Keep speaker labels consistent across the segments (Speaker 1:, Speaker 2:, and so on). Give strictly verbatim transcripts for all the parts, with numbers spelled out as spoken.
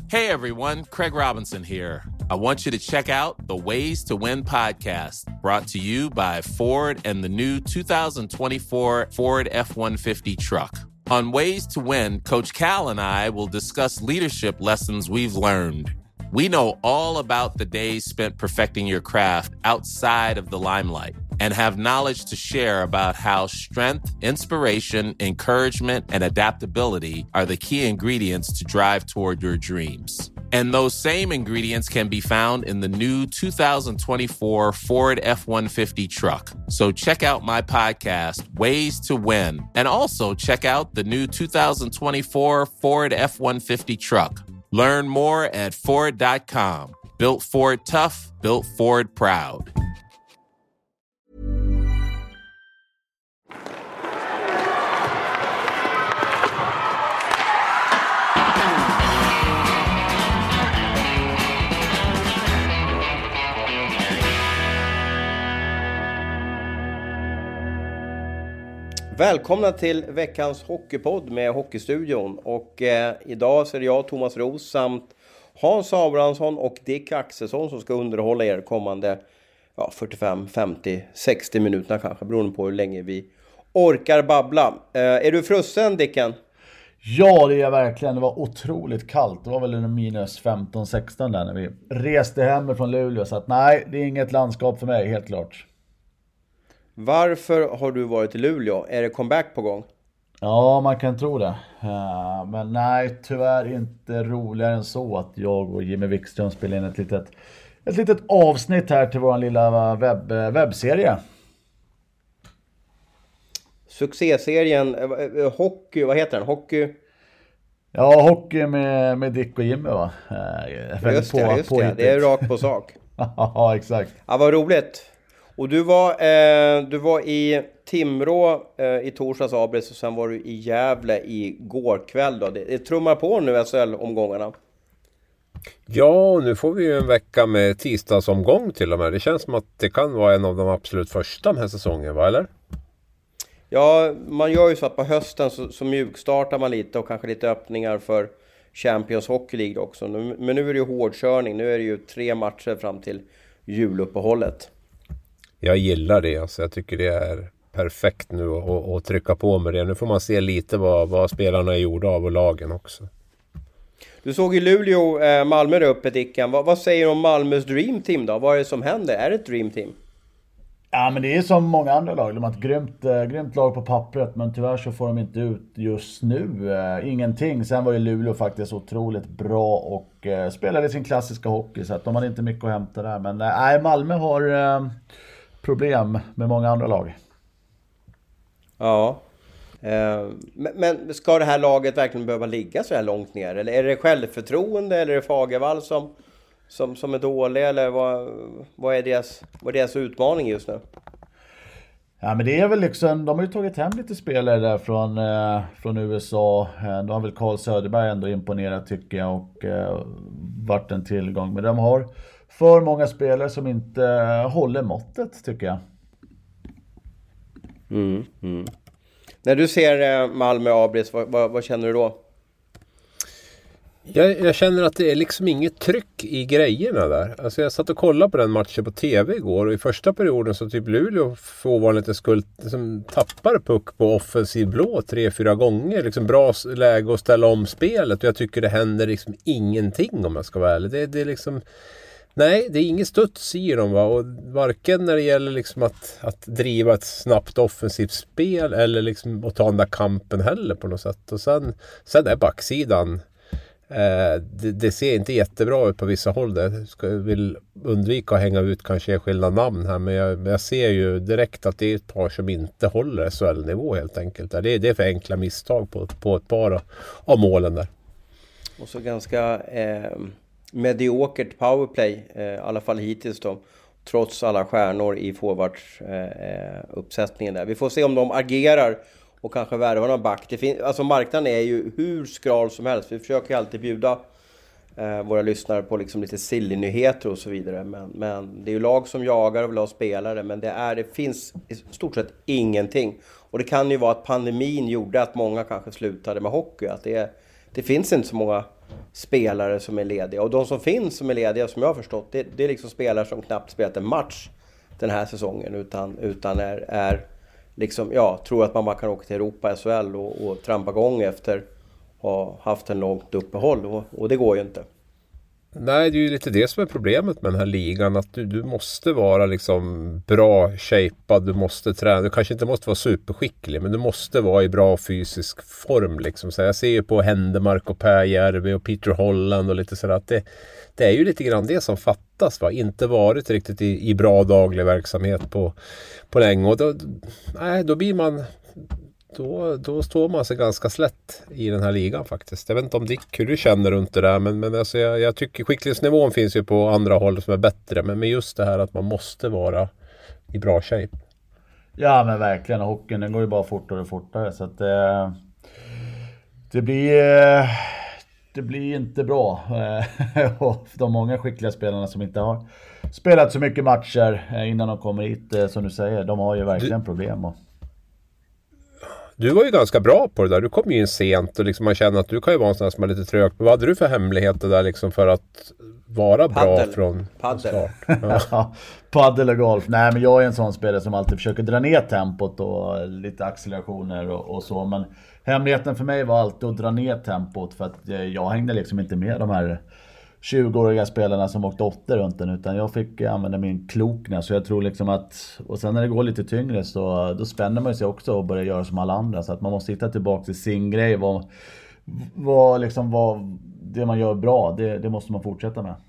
Speaker 1: Hey everyone, Craig Robinson here. I want you to check out the Ways to Win podcast, brought to you by Ford and the new two thousand twenty-four Ford F one fifty truck. On Ways to Win, Coach Cal and I will discuss leadership lessons we've learned. We know all about the days spent perfecting your craft outside of the limelight and have knowledge to share about how strength, inspiration, encouragement, and adaptability are the key ingredients to drive toward your dreams. And those same ingredients can be found in the new two thousand twenty-four Ford F one fifty truck. So check out my podcast, Ways to Win, and also check out the new two thousand twenty-four Ford F one fifty truck. Learn more at Ford dot com. Built Ford tough, built Ford proud.
Speaker 2: Välkomna till veckans hockeypodd med Hockeystudion. Och eh, idag så är det jag, Thomas Roos, samt Hans Abrahamsson och Dick Axelsson som ska underhålla er kommande ja, fyrtiofem, femtio, sextio minuterna kanske, beroende på hur länge vi orkar babbla. Eh, är du frusen, Dicken?
Speaker 3: Ja, det är jag verkligen. Det var otroligt kallt. Det var väl en minus femton sexton där när vi reste hem från Luleå. Så att nej, det är inget landskap för mig, helt klart.
Speaker 2: Varför har du varit i Luleå? Är det comeback på gång?
Speaker 3: Ja, man kan tro det. Uh, men nej, tyvärr inte roligare än så att jag och Jimmy Wikström spelar in ett litet, ett litet avsnitt här till vår lilla webb, webbserie.
Speaker 2: Succéserien, eh, hockey, vad heter den? Hockey?
Speaker 3: Ja, hockey med, med Dick och Jimmy, va? Uh,
Speaker 2: just det, på, just det. Det är rakt på sak.
Speaker 3: Ja, exakt.
Speaker 2: Ja, vad roligt. Och du var, eh, du var i Timrå eh, i torsdags Abris och sen var du i Gävle i går kväll då. Det, det trummar på nu S H L-omgångarna.
Speaker 4: Ja, nu får vi ju en vecka med tisdagsomgång till och med. Det känns som att det kan vara en av de absolut första den här säsongen, va, eller?
Speaker 2: Ja, man gör ju så att på hösten så, så mjukstartar man lite och kanske lite öppningar för Champions Hockey League också. Nu, men nu är det ju hårdkörning. Nu är det ju tre matcher fram till juluppehållet.
Speaker 4: Jag gillar det, alltså. Jag tycker det är perfekt nu att, att trycka på med det. Nu får man se lite vad, vad spelarna är gjorda av och lagen också.
Speaker 2: Du såg i Luleå, eh, Malmö där uppe, Dicken. Vad, vad säger du om Malmös Dream Team då? Vad är det som händer? Är det ett Dream Team?
Speaker 3: Ja, men det är som många andra lag. De har ett grymt, äh, grymt lag på pappret, men tyvärr så får de inte ut just nu äh, ingenting. Sen var ju Luleå faktiskt otroligt bra och äh, spelade sin klassiska hockey, så att de hade inte mycket att hämta där. Men nej, äh, Malmö har äh, problem med många andra lag.
Speaker 2: Ja. Eh, men, men ska det här laget verkligen behöva ligga så här långt ner? Eller är det självförtroende, eller är det Fagervall som... Som, som är dålig, eller vad, vad, är deras, vad är deras utmaning just nu?
Speaker 3: Ja, men det är väl liksom, de har ju tagit hem lite spelare där från, eh, från U S A. De har väl Carl Söderberg ändå imponerat, tycker jag, och eh, varit en tillgång. Men de har för många spelare som inte eh, håller måttet, tycker jag.
Speaker 2: Mm, mm. När du ser eh, Malmö Abris, vad, vad, vad känner du då?
Speaker 4: Jag, jag känner att det är liksom inget tryck i grejerna där. Alltså jag satt och kollade på den matchen på tv igår, och i första perioden så typ Luleå för ovanligt skuld liksom tappar puck på offensiv blå tre, fyra gånger. Liksom bra läge att ställa om spelet, och jag tycker det händer liksom ingenting, om jag ska vara ärlig. Det, det är liksom... Nej, det är inget studs i dem, va? Och varken när det gäller liksom att, att driva ett snabbt offensivt spel eller liksom att ta den där kampen heller på något sätt. Och sen, sen är backsidan... Eh, det, det ser inte jättebra ut på vissa håll. Jag ska, vill undvika att hänga ut kanske enskilda namn här, men jag, men jag ser ju direkt att det är ett par som inte håller S H L-nivå helt enkelt. Det är, det är för enkla misstag på, på ett par av, av målen där. Och
Speaker 2: så ganska eh, mediokert powerplay, eh, i alla fall hittills då, trots alla stjärnor i forwards eh, uppsättningen där. Vi får se om de agerar och kanske värva någon back. Det fin- alltså marknaden är ju hur skral som helst. Vi försöker ju alltid bjuda eh, våra lyssnare på liksom lite silly-nyheter och så vidare. Men, men det är ju lag som jagar och vill ha spelare. Men det, är, det finns i stort sett ingenting. Och det kan ju vara att pandemin gjorde att många kanske slutade med hockey. Att det, det finns inte så många spelare som är lediga. Och de som finns som är lediga, som jag har förstått, det, det är liksom spelare som knappt spelat en match den här säsongen, utan, utan är, är liksom, ja, tror att man bara kan åka till Europa, S H L och, och trampa igång efter att ha haft en långt uppehåll, och, och det går ju inte.
Speaker 4: Nej, det är ju lite det som är problemet med den här ligan, att du, du måste vara liksom bra shapead, du måste träna, du kanske inte måste vara superskicklig, men du måste vara i bra fysisk form liksom. Så jag ser ju på Händemark och Per Järvi och Peter Holland och lite sådär, att det, det är ju lite grann det som fattas, va? Inte varit riktigt i, i bra daglig verksamhet på, på länge, och då, nej, då blir man Då, då står man sig ganska slätt i den här ligan faktiskt. Jag vet inte om Dick, hur du känner runt det där. Men, men alltså jag, jag tycker skicklighetsnivån finns ju på andra håll som är bättre. Men med just det här att man måste vara i bra shape.
Speaker 3: Ja men verkligen. Hockeyn, den går ju bara fortare och fortare. Så att det, det blir... Det blir inte bra. Och de många skickliga spelarna som inte har spelat så mycket matcher innan de kommer hit, som du säger, de har ju verkligen problem. Och...
Speaker 4: Du var ju ganska bra på det där. Du kom ju in sent och liksom man känner att du kan ju vara en sån som är lite trög. Vad hade du för hemligheter där liksom för att vara
Speaker 2: Paddel.
Speaker 4: bra från
Speaker 2: Paddel.
Speaker 4: start?
Speaker 3: Ja. Ja, paddel och golf. Nej, men jag är en sån spelare som alltid försöker dra ner tempot och lite accelerationer och, och så. Men hemligheten för mig var alltid att dra ner tempot, för att jag hängde liksom inte med de här tjugoåriga spelarna som åkte åtta runt den, utan jag fick använda min klokness. Så jag tror liksom att, och sen när det går lite tyngre så då spänner man sig också och börjar göra som alla andra, så att man måste hitta tillbaka till sin grej, vad, vad liksom vad det man gör bra, det, det måste man fortsätta med.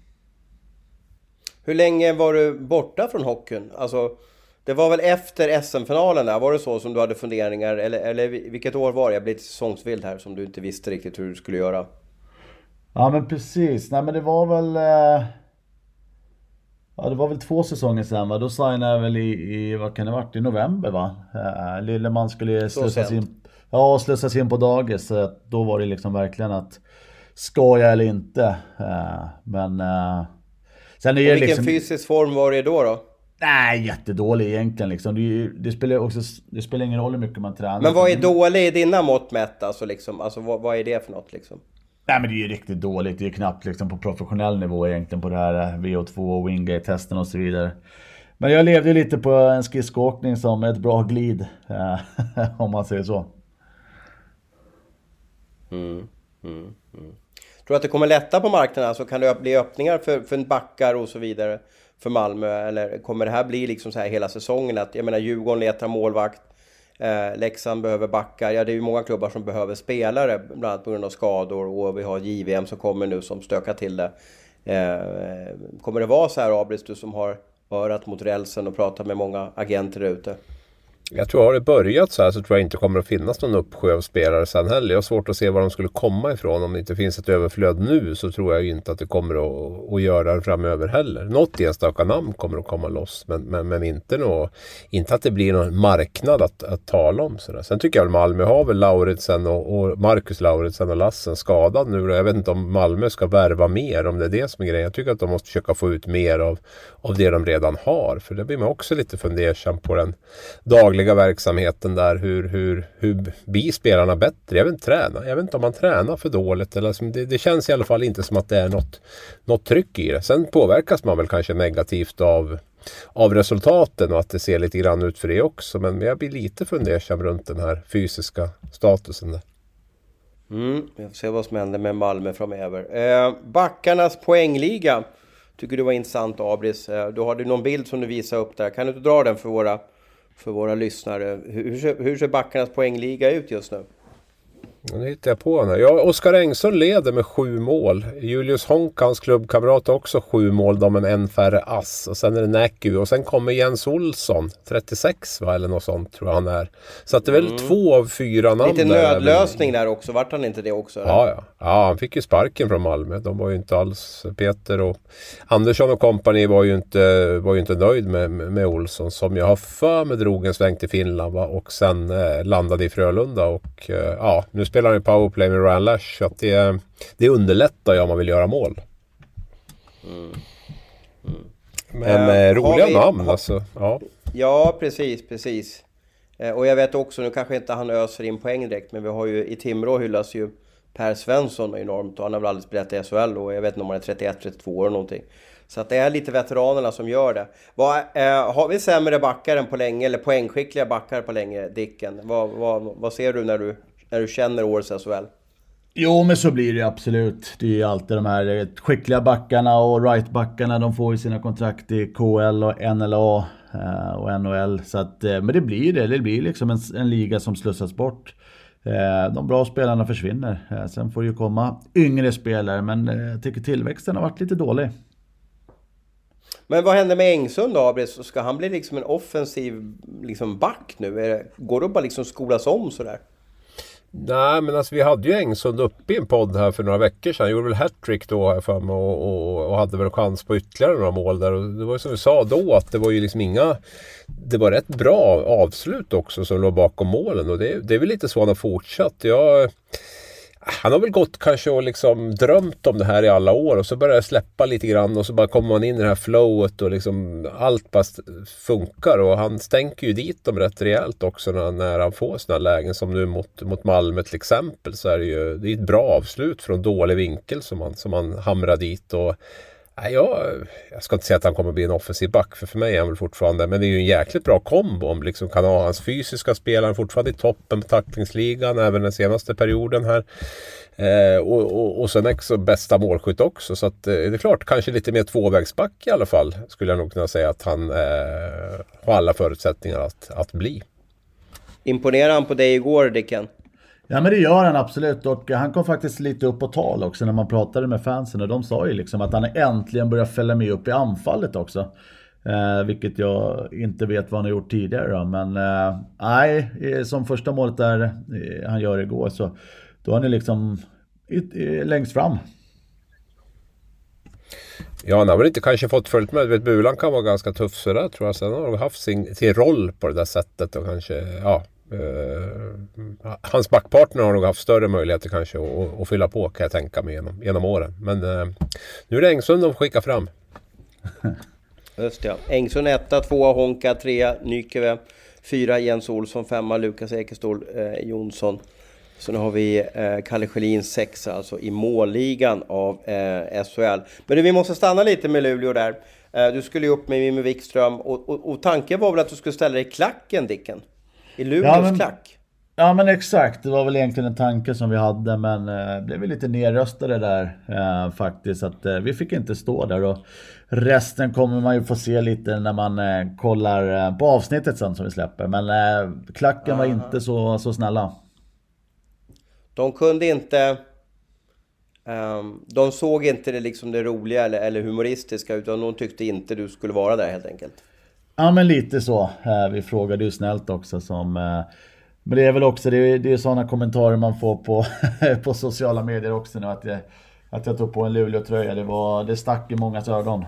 Speaker 2: Hur länge var du borta från hockeyn? Alltså, det var väl efter S M-finalen där, var det så som du hade funderingar, eller, eller vilket år var det? Jag blev lite säsongsvild här som du inte visste riktigt hur du skulle göra.
Speaker 3: Ja men precis, nej men det var väl eh... ja det var väl två säsonger sedan, va? Då signade jag väl i, i vad kan det varit, i november va? Eh, Lilleman skulle slussas in, ja slussas in på dagis, så att då var det liksom verkligen att ska jag eller inte, eh, men eh... sen är det
Speaker 2: vilken
Speaker 3: liksom...
Speaker 2: fysisk form var det då då?
Speaker 3: Nej, jättedålig egentligen liksom. Det, det, spelar också, det spelar ingen roll hur mycket man tränar.
Speaker 2: Men vad är dålig i dina mått mätt? Alltså, liksom, alltså vad, vad är det för något liksom?
Speaker 3: Nej men det är ju riktigt dåligt. Det är knappt liksom på professionell nivå egentligen på det här V O två och Wingate-testen och så vidare. Men jag levde lite på en skridskoåkning som ett bra glid. Om man säger så.
Speaker 2: Mm, mm, mm. Tror du att det kommer lätta på marknaden? Alltså kan det bli öppningar för, för backar och så vidare för Malmö? Eller kommer det här bli liksom så här hela säsongen? Att, jag menar, Djurgården letar målvakt. Eh, Leksand behöver backar. Ja, det är ju många klubbar som behöver spelare, bland annat på grund av skador, och vi har J V M som kommer nu som stökar till det. Eh, kommer det vara så här, Abris, du som har örat mot rälsen och pratat med många agenter ute?
Speaker 4: Jag tror att har det börjat så här så tror jag inte kommer att finnas någon uppsjö av spelare sen heller. Jag har svårt att se var de skulle komma ifrån. Om det inte finns ett överflöd nu så tror jag inte att det kommer att, att göra det framöver heller. Något enstaka namn kommer att komma loss, men, men, men inte, nå, inte att det blir någon marknad att, att tala om. Så där. Sen tycker jag att Malmö har väl Lauritsen och, och Marcus Lauritsen och Lassen skadad nu. Jag vet inte om Malmö ska värva mer, om det är det som är grejen. Jag tycker att de måste försöka få ut mer av, av det de redan har. För det blir man också lite fundersam på den dagliga verksamheten där, hur, hur, hur blir spelarna bättre? Jag vet inte träna. Jag vet inte om man tränar för dåligt eller som det, det känns i alla fall inte som att det är något, något tryck i det. Sen påverkas man väl kanske negativt av, av resultaten och att det ser lite grann ut för det också, men jag blir lite fundersam runt den här fysiska statusen där.
Speaker 2: Mm, jag får se vad som händer med Malmö framöver. Eh, backarnas poängliga tycker du var intressant, Abris. Eh, då har du någon bild som du visar upp där. Kan du inte dra den för våra för våra lyssnare? Hur, hur, ser, hur ser backarnas poängliga ut just nu?
Speaker 4: Nu hittar jag på henne. Ja, Oskar Engsson leder med sju mål. Julius Honk, hans klubbkamrat, också sju mål. De med en färre ass. Och sen är det Näky. Och sen kommer Jens Olsson. trettiosex va? Eller något sånt tror jag han är. Så att det är väl mm. två av fyra namn.
Speaker 2: Lite nödlösning där, där också. Vart han inte det också?
Speaker 4: Ja, ja. Ja, han fick ju sparken från Malmö. De var ju inte alls... Peter och Andersson och kompani var ju inte, var ju inte nöjd med, med Olsson. Som jag har för med drog en sväng till Finland va? Och sen eh, landade i Frölunda. Och eh, ja, nu spelar han i powerplay med Ryan Lash, så att det, det underlättar ju om man vill göra mål. Mm. Mm. Men äh, roliga vi, namn ha, alltså. Ja.
Speaker 2: ja, precis, precis. Eh, och jag vet också, nu kanske inte han öser in poäng direkt, men vi har ju i Timrå hyllas ju Per Svensson är enormt. Och han har väl aldrig spelat i S H L och jag vet inte om han är trettioett trettiotvå år eller någonting. Så att det är lite veteranerna som gör det. Vad, eh, har vi sämre backar än på länge, eller poängskickliga backar på länge, Dicken? Vad, vad, vad ser du när du, när du känner årets S H L?
Speaker 3: Jo, men så blir det absolut. Det är ju alltid de här skickliga backarna och rightbackarna. De får ju sina kontrakt i K L och N L A och N H L. Så att, men det blir det. Det blir liksom en, en liga som slussas bort. De bra spelarna försvinner. Sen får det ju komma yngre spelare. Men jag tycker tillväxten har varit lite dålig.
Speaker 2: Men vad händer med Engsund då, Abris? Ska han bli liksom en offensiv liksom back nu? Är det, går det bara liksom skolas om sådär?
Speaker 4: Nej, men alltså vi hade ju Engsund uppe i en podd här för några veckor sedan. Han gjorde väl hattrick då här för mig och, och, och hade väl chans på ytterligare några mål där. Och det var ju som vi sa då att det var ju liksom inga... Det var rätt bra avslut också som låg bakom målen. Och det, det är väl lite så han har fortsatt. Jag... Han har väl gått kanske och liksom drömt om det här i alla år och så börjar det släppa lite grann och så bara kommer man in i det här flowet och liksom allt bara funkar och han stänker ju dit dem rätt rejält också när, när han får såna lägen som nu mot, mot Malmö till exempel, så är det ju det är ett bra avslut från dålig vinkel som man, som man hamrar dit och nej, jag, jag ska inte säga att han kommer bli en offensiv back för för mig är han väl fortfarande, men det är ju en jäkligt bra kombo om liksom kan ha hans fysiska spelare fortfarande i toppen på tacklingsligan även den senaste perioden här eh, och, och, och sen också bästa målskytt också, så att eh, det är klart kanske lite mer tvåvägsback i alla fall skulle jag nog kunna säga att han eh, har alla förutsättningar att, att bli.
Speaker 2: Imponerar han på dig igår, Dicken?
Speaker 3: Ja, men det gör han absolut, och han kom faktiskt lite upp på tal också när man pratade med fansen och de sa ju liksom att han äntligen börjar fälla med upp i anfallet också. Eh, vilket jag inte vet vad han har gjort tidigare då. Men eh, nej, som första målet där eh, han gör igår så då har han liksom it, eh, längst fram.
Speaker 4: Ja, han har väl inte kanske fått följt med. Vet, Bulan kan vara ganska tuff så där tror jag. Sen har han haft sin, sin roll på det där sättet och kanske, ja... Uh, hans backpartner har nog haft större möjligheter kanske att, att fylla på kan jag tänka mig genom, genom åren. Men uh, nu är det Engsund de skickar fram.
Speaker 2: Just det, ja. Engsund etta, tvåa Honka, trea Nykeve, fyra Jens Olsson, femma Lukas Ekestål eh, Jonsson. Så nu har vi eh, Kalle Schelin sexa alltså i målligan av eh, S H L. Men du, vi måste stanna lite med Luleå där. Eh, du skulle ju upp med Mimmi Wikström och, och, och tanken var väl att du skulle ställa dig i klacken, Dicken? I Luleås
Speaker 3: ja, men,
Speaker 2: klack.
Speaker 3: Ja, men exakt. Det var väl egentligen en tanke som vi hade, men eh, blev vi lite nerröstade där eh, faktiskt. Att eh, vi fick inte stå där och resten kommer man ju få se lite när man eh, kollar eh, på avsnittet sen som vi släpper. Men eh, klacken Aha. var inte så, så snälla.
Speaker 2: De kunde inte... Um, de såg inte det, liksom det roliga eller, eller humoristiska, utan de tyckte inte du skulle vara där helt enkelt.
Speaker 3: Ja, men lite så. Vi frågade ju snällt också som... Men det är väl också, det är, det är sådana kommentarer man får på, på sociala medier också nu, att jag, att jag tog på en Luleå-tröja. Det, var, det stack i mångas ögon.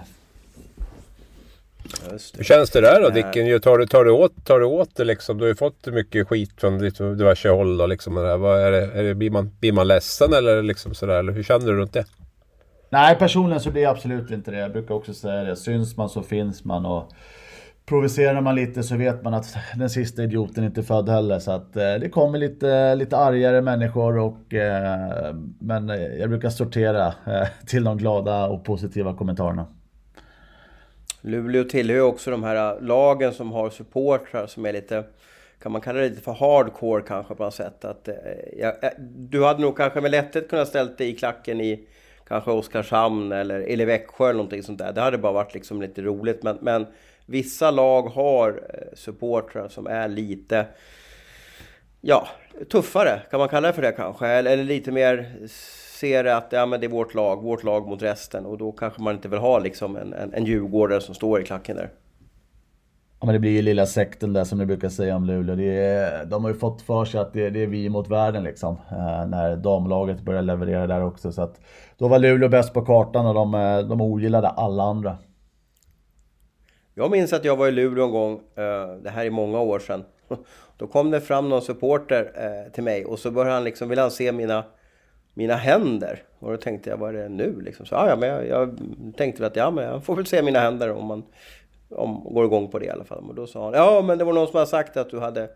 Speaker 4: Hur känns det där då, Dicken? Tar du, tar du åt, tar du åt det liksom? Du har ju fått mycket skit från diverse håll då, liksom. Är det, är det, blir, man, blir man ledsen eller liksom sådär? Eller hur känner du runt det?
Speaker 3: Nej, personligen så blir jag absolut inte det. Jag brukar också säga det. Syns man så finns man, och provocerar man lite så vet man att den sista idioten inte är född heller. Så att eh, det kommer lite, lite argare människor och, eh, men jag brukar sortera eh, till de glada och positiva kommentarerna.
Speaker 2: Luleå tillhör också de här lagen som har supportrar som är lite, kan man kalla det lite för hardcore kanske på något sätt. Att, eh, ja, du hade nog kanske med lätthet kunnat ställa dig i klacken i kanske Oskarshamn eller, eller Växjö eller någonting sånt där. Det hade bara varit liksom lite roligt, men, men vissa lag har supportrar som är lite, ja, tuffare, kan man kalla det för det kanske, eller, eller lite mer ser att ja, men det är vårt lag, vårt lag mot resten, och då kanske man inte vill ha liksom en, en, en djurgårdare som står i klacken där.
Speaker 3: Ja, men det blir ju lilla sekten där som ni brukar säga om Luleå. Det är, de har ju fått för sig att det, det är vi mot världen liksom. Eh, när damlaget började leverera där också. Så att då var Luleå bäst på kartan och de, de ogillade alla andra.
Speaker 2: Jag minns att jag var i Luleå en gång, eh, det här är många år sedan. Då kom det fram någon supporter eh, till mig och så började han liksom, ville han se mina, mina händer. Och då tänkte jag, vad är det nu liksom? Så ja, men jag, jag tänkte att ja, men jag får väl se mina händer om man... om går igång på det i alla fall. Och då sa han, ja men det var någon som hade sagt att du hade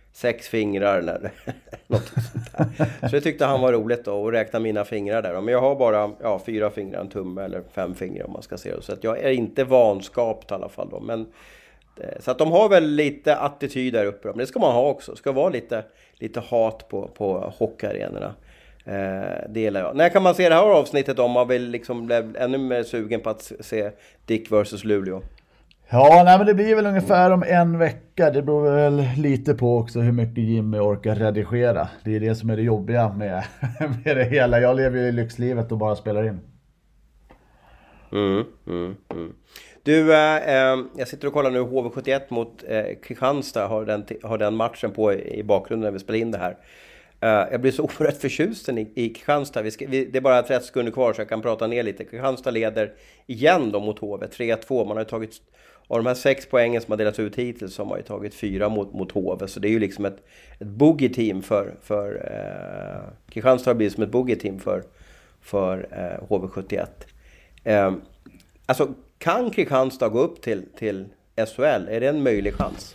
Speaker 2: sex fingrar eller något sånt där. Så det tyckte han var roligt då, att räkna mina fingrar där. Men jag har bara ja, fyra fingrar, en tumme eller fem fingrar om man ska se det. Så att jag är inte vanskapt i alla fall då. Men, så att de har väl lite attityd där uppe. Men det ska man ha också. Det ska vara lite, lite hat på, på hockeyarenorna. Eh, delar jag. När kan man se det här avsnittet om man vill liksom bli ännu mer sugen på att se Dick versus Luleå?
Speaker 3: Ja, nej, men det blir väl ungefär om en vecka. Det beror väl lite på också hur mycket Jimmy orkar redigera. Det är det som är det jobbiga med, med det hela. Jag lever ju i lyxlivet och bara spelar in.
Speaker 2: Mm, mm, mm. Du, eh, jag sitter och kollar nu H V sjuttioett mot eh, Kristianstad. Har den, har den matchen på i, i bakgrunden när vi spelar in det här. Uh, jag blir så oerhört förtjusten i, i Kristianstad. Vi ska, vi, det är bara trettio sekunder kvar så jag kan prata ner lite. Kristianstad leder igen då mot H V, tre två. Man har ju tagit, av de här sex poängen som har delats ut hittills så har man ju tagit fyra mot, mot H V. Så det är ju liksom ett, ett boogie-team för, för uh, Kristianstad har blivit som ett boogie-team för, för uh, H V sjuttioett. Uh, alltså, kan Kristianstad gå upp till, till S H L? Är det en möjlig chans?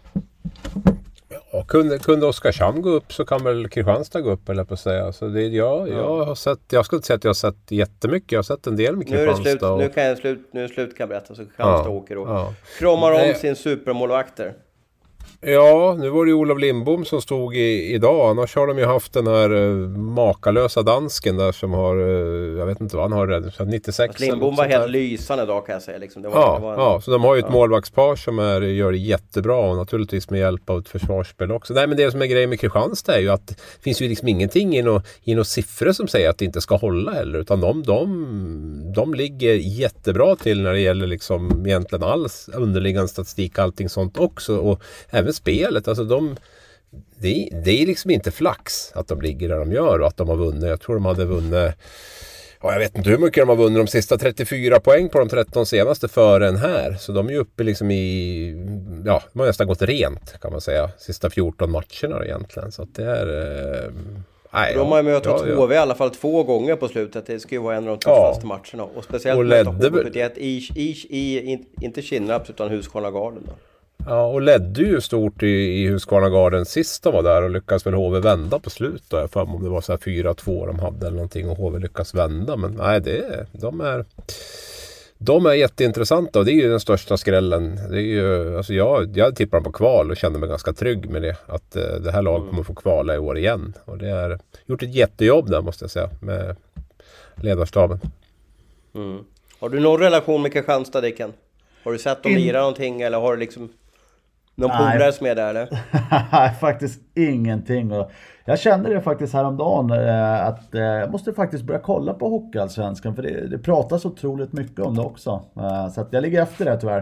Speaker 4: Ja, kunde, kunde Oskarshamn gå upp så kan väl Kristianstad gå upp, eller på att säga. Så det, ja, jag har sett, jag skulle inte säga att jag har sett jättemycket, jag har sett en del med Kristianstad.
Speaker 2: Nu är det slut,
Speaker 4: och...
Speaker 2: nu kan jag slut, nu är det slut kan jag berätta, så Kristianstad
Speaker 4: ja,
Speaker 2: åker och
Speaker 4: ja.
Speaker 2: kramar om
Speaker 4: Nej.
Speaker 2: sin supermålvakter.
Speaker 4: Ja, nu var det ju Olof Lindbom som stod i, idag. Annars har de ju haft den här uh, makalösa dansken där som har, uh, jag vet inte vad han har, nittiosex.
Speaker 2: Alltså Lindbom var helt lysande idag kan jag säga. Liksom. Det var,
Speaker 4: ja,
Speaker 2: det var en...
Speaker 4: ja, så de har ju ett
Speaker 2: ja.
Speaker 4: målvaktspar som är, gör det jättebra och naturligtvis med hjälp av ett försvarsspel också. Nej, men det som är grejen med Kristianstad är ju att det finns ju liksom ingenting i några i några siffror som säger att det inte ska hålla heller, utan de, de, de ligger jättebra till när det gäller liksom egentligen alls underliggande statistik, allting sånt också, och även spelet, alltså de det, det är liksom inte flax att de ligger där de gör och att de har vunnit. Jag tror de hade vunnit, ja, jag vet inte hur mycket de har vunnit, de sista trettiofyra poäng på de tretton senaste före en här, så de är ju uppe liksom i, ja, de har nästan gått rent kan man säga, sista fjorton matcherna egentligen, så att det är eh, nej,
Speaker 2: de har ju mött
Speaker 4: ja,
Speaker 2: H V i alla fall två gånger på slutet. Det ska ju vara en av de tuffaste ja. matcherna. Och speciellt med H V sjuttioett i, i, i, inte Kinnarps utan Husqvarna-Garden då.
Speaker 4: Ja, och ledde ju stort i, i Husqvarna-Garden sist de var där och lyckas väl H V vända på slut då. Jag fan om det var så här fyra två de hade eller någonting och H V lyckas vända. Men nej, det är, de är de är jätteintressanta och det är ju den största skrällen. Det är ju, alltså jag, jag tippar dem på kval och kände mig ganska trygg med det. Att uh, det här laget kommer få kvala i år igen. Och det har gjort ett jättejobb där måste jag säga med ledarstaben.
Speaker 2: Mm. Har du någon relation med Kristianstad, Dicken? Har du sett dem
Speaker 3: In...
Speaker 2: lira någonting eller har du liksom någon polare som är där eller?
Speaker 3: Nej, faktiskt ingenting. Jag kände det faktiskt häromdagen att jag måste faktiskt börja kolla på Hockeyallsvenskan, för det, det pratas otroligt mycket om det också. Så att jag ligger efter det tyvärr.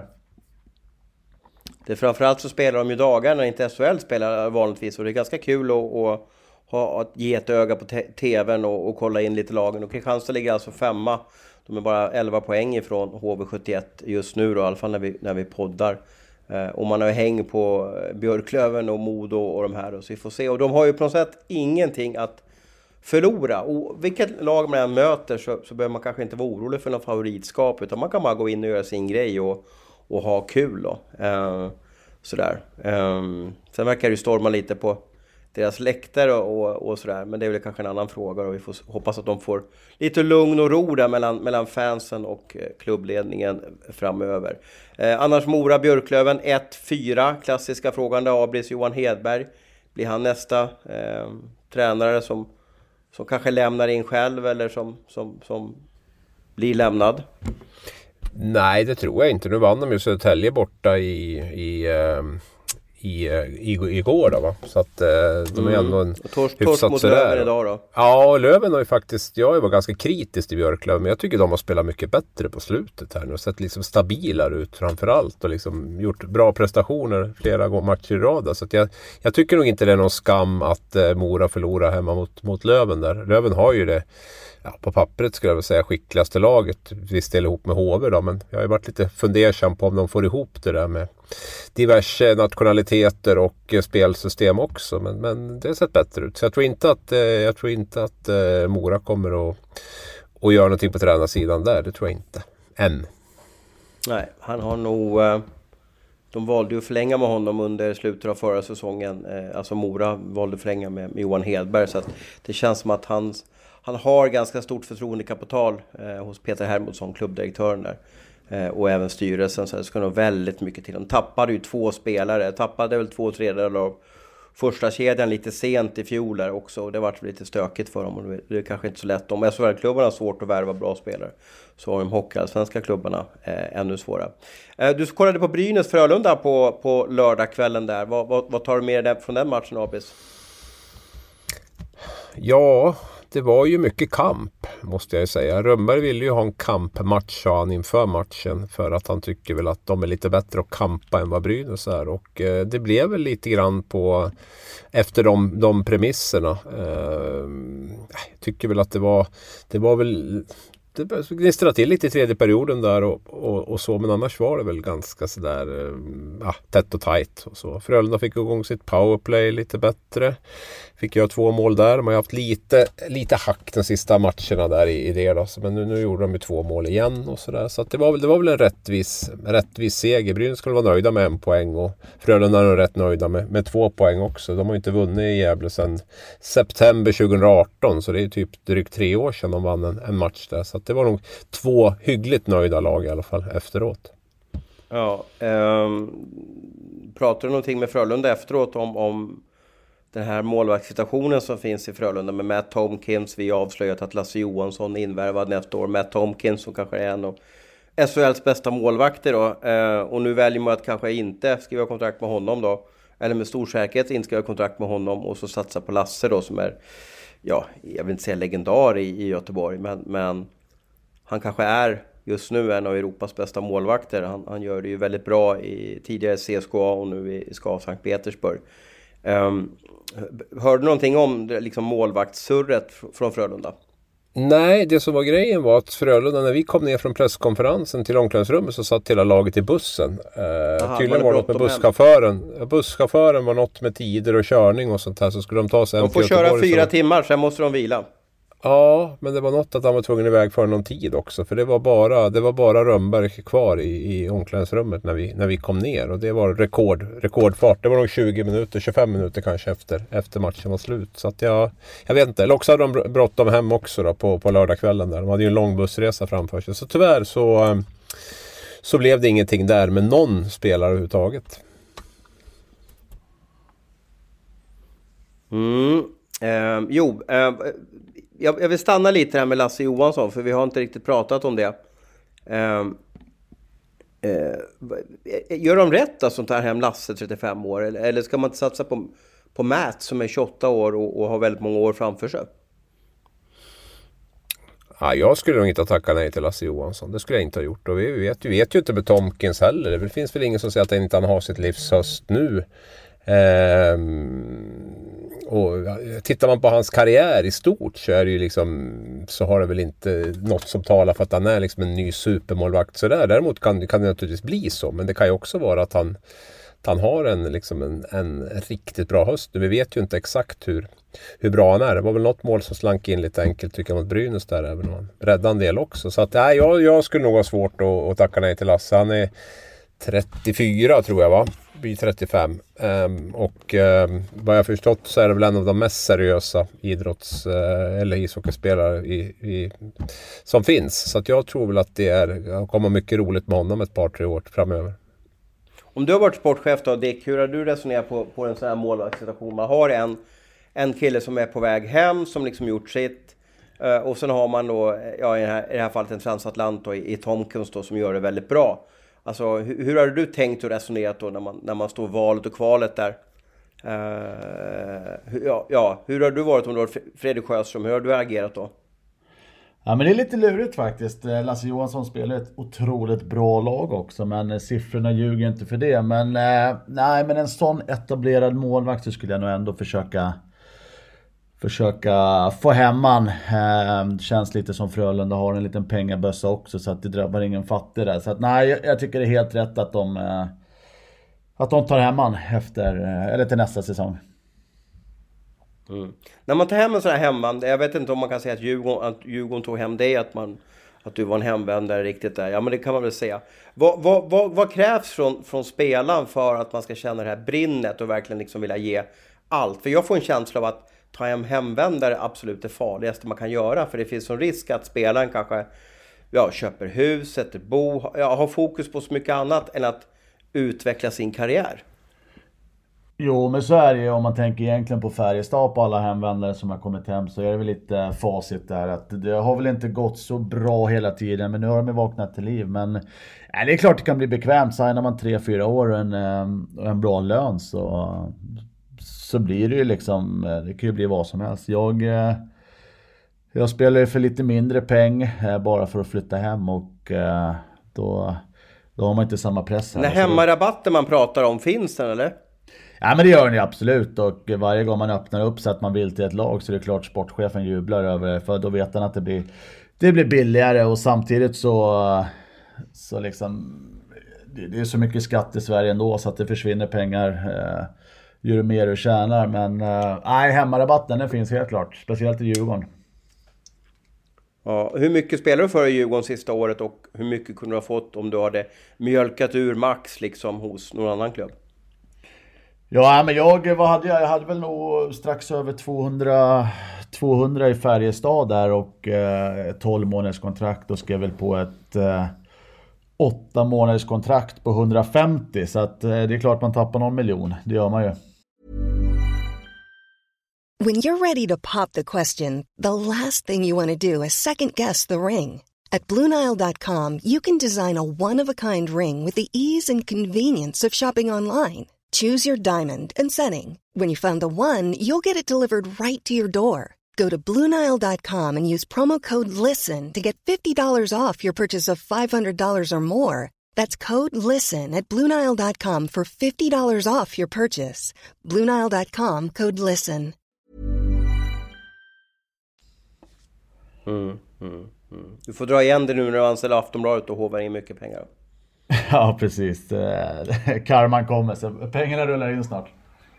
Speaker 2: Det är framförallt så spelar de ju dagar när inte S H L spelar vanligtvis, och det är ganska kul att, att, ha, att ge ett öga på te- tvn och, och kolla in lite lagen. Och Kristianstad ligger alltså femma. De är bara elva poäng ifrån H V sjuttioett just nu då, i alla fall när vi, när vi poddar. Eh, och man har ju häng på Björklöven och Modo och de här då, så vi får se. Och de har ju på något sätt ingenting att förlora. Och vilket lag man än möter så, så behöver man kanske inte vara orolig för någon favoritskap, utan man kan bara gå in och göra sin grej och, och ha kul då. Eh, sådär. Eh, sen verkar det ju storma lite på deras läktare och, och sådär, men det är väl kanske en annan fråga och vi får hoppas att de får lite lugn och ro där mellan, mellan fansen och klubbledningen framöver. Eh, annars Mora Björklöven ett fyra, klassiska frågan där, Abris Johan Hedberg, blir han nästa eh, tränare som, som kanske lämnar in själv eller som, som, som blir lämnad?
Speaker 4: Nej, det tror jag inte. Nu vann de ju Södertälje borta i, i eh... I, i, igår då va, så att eh, de är ändå en
Speaker 2: tors, tors mot Löven idag då.
Speaker 4: Ja, Löven har ju faktiskt, jag var ganska kritisk till Björklöven, men jag tycker de har spelat mycket bättre på slutet här nu och sett liksom stabilare ut framförallt och liksom gjort bra prestationer flera matcher i rad, så att jag, jag tycker nog inte det är någon skam att eh, Mora förlorar hemma mot, mot Löven där. Löven har ju det, ja, på pappret skulle jag väl säga skickligaste laget, visst är ihop med H V då, men jag har ju varit lite fundersam på om de får ihop det där med diverse nationaliteter och eh, spelsystem också, men, men det har sett bättre ut. Så jag tror inte att, eh, jag tror inte att eh, Mora kommer att, att göra någonting på tränarsidan där, det tror jag inte. Än.
Speaker 2: Nej, han har nog... Eh... de valde ju att förlänga med honom under slutet av förra säsongen. Eh, alltså Mora valde att förlänga med, med Johan Hedberg. Så att det känns som att han, han har ganska stort förtroendekapital eh, hos Peter Hermodsson, klubbdirektören där. Eh, och även styrelsen. Så det ska nog väldigt mycket till. De tappade ju två spelare. Tappade väl två tredjedelar av första kedjan lite sent i fjol där också. Och det var lite stökigt för dem. Och det är kanske inte så lätt. Om S H L-klubbarna har svårt att värva bra spelare, så har de hockeyallsvenska klubbarna eh, ännu svåra. Eh, du kollade på Brynäs Frölunda på, på lördagskvällen där. Vad, vad, vad tar du med dig från den matchen, Abis?
Speaker 4: Ja, det var ju mycket kamp, måste jag säga. Rönnberg ville ju ha en kampmatch, sa han, inför matchen, för att han tycker väl att de är lite bättre att kampa än vad Brynäs är. Och eh, det blev väl lite grann på efter de, de premisserna. Eh, jag tycker väl att det var det var väl det gnistrade till lite i tredje perioden där och, och, och så, men annars var det väl ganska sådär ja, tätt och tajt och så. Frölunda fick igång sitt powerplay lite bättre. Fick göra två mål där. De har haft lite, lite hack de sista matcherna där i, i det då. Men nu, nu gjorde de ju två mål igen och sådär. Så att det var väl, det var väl en rättvis, rättvis seger. Brynäs skulle vara nöjda med en poäng och Frölunda är rätt nöjda med, med två poäng också. De har ju inte vunnit i Gävle sedan september tjugoarton, så det är typ drygt tre år sedan de vann en, en match där. Så att det var nog två hyggligt nöjda lag i alla fall efteråt.
Speaker 2: Ja, um, pratar du någonting med Frölunda efteråt om, om den här målvaktssituationen som finns i Frölunda med Matt Tomkins? Vi har avslöjat att Lasse Johansson är invärvad nästa år. Matt Tomkins som kanske är en av S H L:s bästa målvakter då. Uh, och nu väljer man att kanske inte skriva kontrakt med honom då. Eller med stor säkerhet inte skriva kontrakt med honom och så satsa på Lasse då, som är, ja, jag vill inte säga legendar i, i Göteborg, men, men han kanske är just nu en av Europas bästa målvakter. Han, han gör det ju väldigt bra i tidigare C S K A och nu i Ska Sankt Petersburg. Um, hörde du någonting om liksom målvaktssurret från Frölunda?
Speaker 4: Nej, det som var grejen var att Frölunda, när vi kom ner från presskonferensen till omklädningsrummet, så satt hela laget i bussen. Eh, Aha, tydligen var det något med busschauffören. Hem. Busschauffören var något med tider och körning och sånt här, så skulle de ta sig.
Speaker 2: De får köra fyra så... timmar, sen måste de vila.
Speaker 4: Ja, men det var något att han var tvungen iväg för någon tid också. För det var bara, det var bara Rönnberg kvar i, i omklädningsrummet när vi, när vi kom ner. Och det var rekord, rekordfart. Det var nog tjugo minuter, tjugofem minuter kanske efter, efter matchen var slut. Så att jag, jag vet inte. Eller också hade de bråttom hem också då, på, på lördagskvällen där. De hade ju en lång bussresa framför sig. Så tyvärr så, så blev det ingenting där med någon spelare överhuvudtaget.
Speaker 2: Mm. Eh, jo, eh, Jag, jag vill stanna lite här med Lasse Johansson, för vi har inte riktigt pratat om det. Eh, eh, gör de rätt att sånt här hem Lasse trettiofem år? Eller, eller ska man inte satsa på, på Matt som är tjugoåtta år och, och har väldigt många år framför sig?
Speaker 4: Ja, jag skulle nog inte ha tackat nej till Lasse Johansson. Det skulle jag inte ha gjort. Och vi vet, vi vet ju inte med Tomkins heller. Det finns väl ingen som säger att han inte har sitt livs höst nu. Ehm, och tittar man på hans karriär i stort, så är det ju liksom, så har det väl inte något som talar för att han är liksom en ny supermålvakt så där. Däremot kan, kan det naturligtvis bli så, men det kan ju också vara att han, att han har en, liksom en, en riktigt bra höst. Vi vet ju inte exakt hur, hur bra han är. Det var väl något mål som slank in lite enkelt tycker jag mot Brynäs där, även om han räddade en del också. Så att nej, jag, jag skulle nog ha svårt att, att tacka nej till Lasse. Han är trettiofyra tror jag, va? Blir trettiofem. Um, och um, vad jag förstått så är det väl en av de mest seriösa idrotts- uh, eller ishockeyspelare i, i, som finns. Så att jag tror väl att det är, kommer mycket roligt med honom ett par, tre år framöver.
Speaker 2: Om du har varit sportchef då, Dick, hur har du resonerat på, på en sån här målvaktssituation? Man har en, en kille som är på väg hem, som liksom gjort sitt. Uh, och sen har man då, ja, i det här, i det här fallet en transatlant då, i, i Tomkins då, som gör det väldigt bra. Alltså, hur, hur har du tänkt och resonerat då när man, när man står valet och kvalet där? Uh, hur, ja, ja, hur har du varit om du har Fredrik Sjöström? Hur har du agerat då?
Speaker 3: Ja, men det är lite lurigt faktiskt. Lasse Johansson spelar ett otroligt bra lag också, men siffrorna ljuger inte för det. Men eh, nej, men en sån etablerad målvakt så skulle jag nog ändå försöka försöka få hem han. Eh, känns lite som Frölunda har en liten pengabössa också, så att det drabbar ingen fattig där. Så att nej, jag, jag tycker det är helt rätt att de eh, att de tar hem han efter, eller till nästa säsong.
Speaker 2: Mm. När man tar hem en sån här hemman, jag vet inte om man kan säga att Djurgården, att Djurgården tog hem det, att man, att du var en hemvändare riktigt där. Ja, men det kan man väl säga. Vad, vad, vad, vad krävs från, från spelaren för att man ska känna det här brinnet och verkligen liksom vilja ge allt? För jag får en känsla av att ta hem hemvändare absolut det farligaste man kan göra. För det finns en risk att spelaren kanske ja, köper hus, sätter bo, ja, har fokus på så mycket annat än att utveckla sin karriär.
Speaker 3: Jo, men så är det ju om man tänker egentligen på Färjestad på alla hemvändare som har kommit hem, så är det väl lite facit där att det har väl inte gått så bra hela tiden, men nu har de vaknat till liv. Men ja, det är klart det kan bli bekvämt, så när man tre fyra år och en, en bra lön så, så blir det ju liksom, det kan ju bli vad som helst. Jag, jag spelar ju för lite mindre peng bara för att flytta hem och då, då har man inte samma press här.
Speaker 2: När hemmarabatten man pratar om, finns den eller?
Speaker 3: Ja, men det gör den ju absolut, och varje gång man öppnar upp så att man vill till ett lag så är det klart sportchefen jublar över det, för då vet han att det blir, det blir billigare, och samtidigt så, så liksom det är så mycket skatt i Sverige ändå så att det försvinner pengar eh, ju mer du tjänar, men eh, nej, hemmarabatten den finns helt klart, speciellt i Djurgården.
Speaker 2: Ja, hur mycket spelar du för i Djurgården sista året och hur mycket kunde du ha fått om du hade mjölkat ur max liksom hos någon annan klubb?
Speaker 3: Ja, men jag, vad hade jag? Jag hade väl nog strax över tvåhundra, tvåhundra i Färjestad där och eh, tolv månaders kontrakt, och skrev väl på ett eh, åtta månaders kontrakt på hundrafemtio, så att eh, det är klart man tappar någon miljon, det gör man ju.
Speaker 5: When you're ready to pop the question, the last thing you want to do is second guess the ring. At Blue Nile dot com you can design a one-of-a-kind ring with the ease and convenience of shopping online. Choose your diamond and setting. When you find the one, you'll get it delivered right to your door. Go to Blue Nile dot com and use promo code LISTEN to get fifty dollars off your purchase of five hundred dollars or more. That's code LISTEN at Blue Nile dot com for fifty dollars off your purchase. Blue Nile dot com, code LISTEN.
Speaker 2: Mm, mm, mm. Du får dra igen det nu när du anställer Aftonbladet och hovar in mycket pengar.
Speaker 3: Ja, precis. Karman kommer, så pengarna rullar in snart.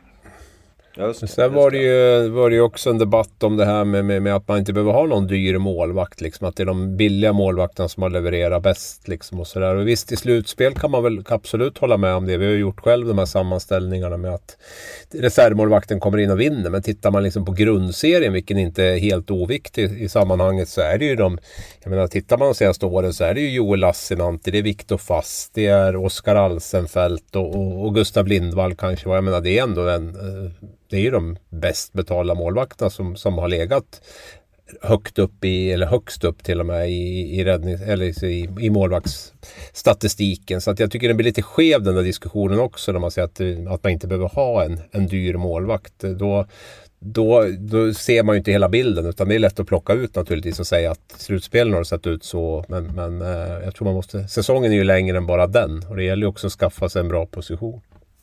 Speaker 4: Just, just Sen var det, ju, var det ju också en debatt om det här med, med, med att man inte behöver ha någon dyr målvakt. Liksom, att det är de billiga målvakterna som har levererat bäst. Liksom, och, så där. Och visst, i slutspel kan man väl absolut hålla med om det. Vi har gjort själv de här sammanställningarna med att reservmålvakten kommer in och vinner. Men tittar man liksom på grundserien, vilken inte är helt oviktig i sammanhanget, så är det ju de... Jag menar, tittar man de senaste åren så är det ju Joel Lassinantti, det är Viktor Fast, det är Oskar Alsenfelt och, och, och Gustav Lindvall kanske. Jag menar, det är ändå en... Det är ju de bäst betalda målvakterna som, som har legat högt upp i, eller högst upp till och med i, i, räddning, eller i, i målvaktsstatistiken. Så att jag tycker det blir lite skev den där diskussionen också när man säger att, att man inte behöver ha en, en dyr målvakt. Då, då, då ser man ju inte hela bilden, utan det är lätt att plocka ut naturligtvis och säga att slutspelen har sett ut så. Men, men jag tror man måste, säsongen är ju längre än bara den, och det gäller ju också att skaffa sig en bra position.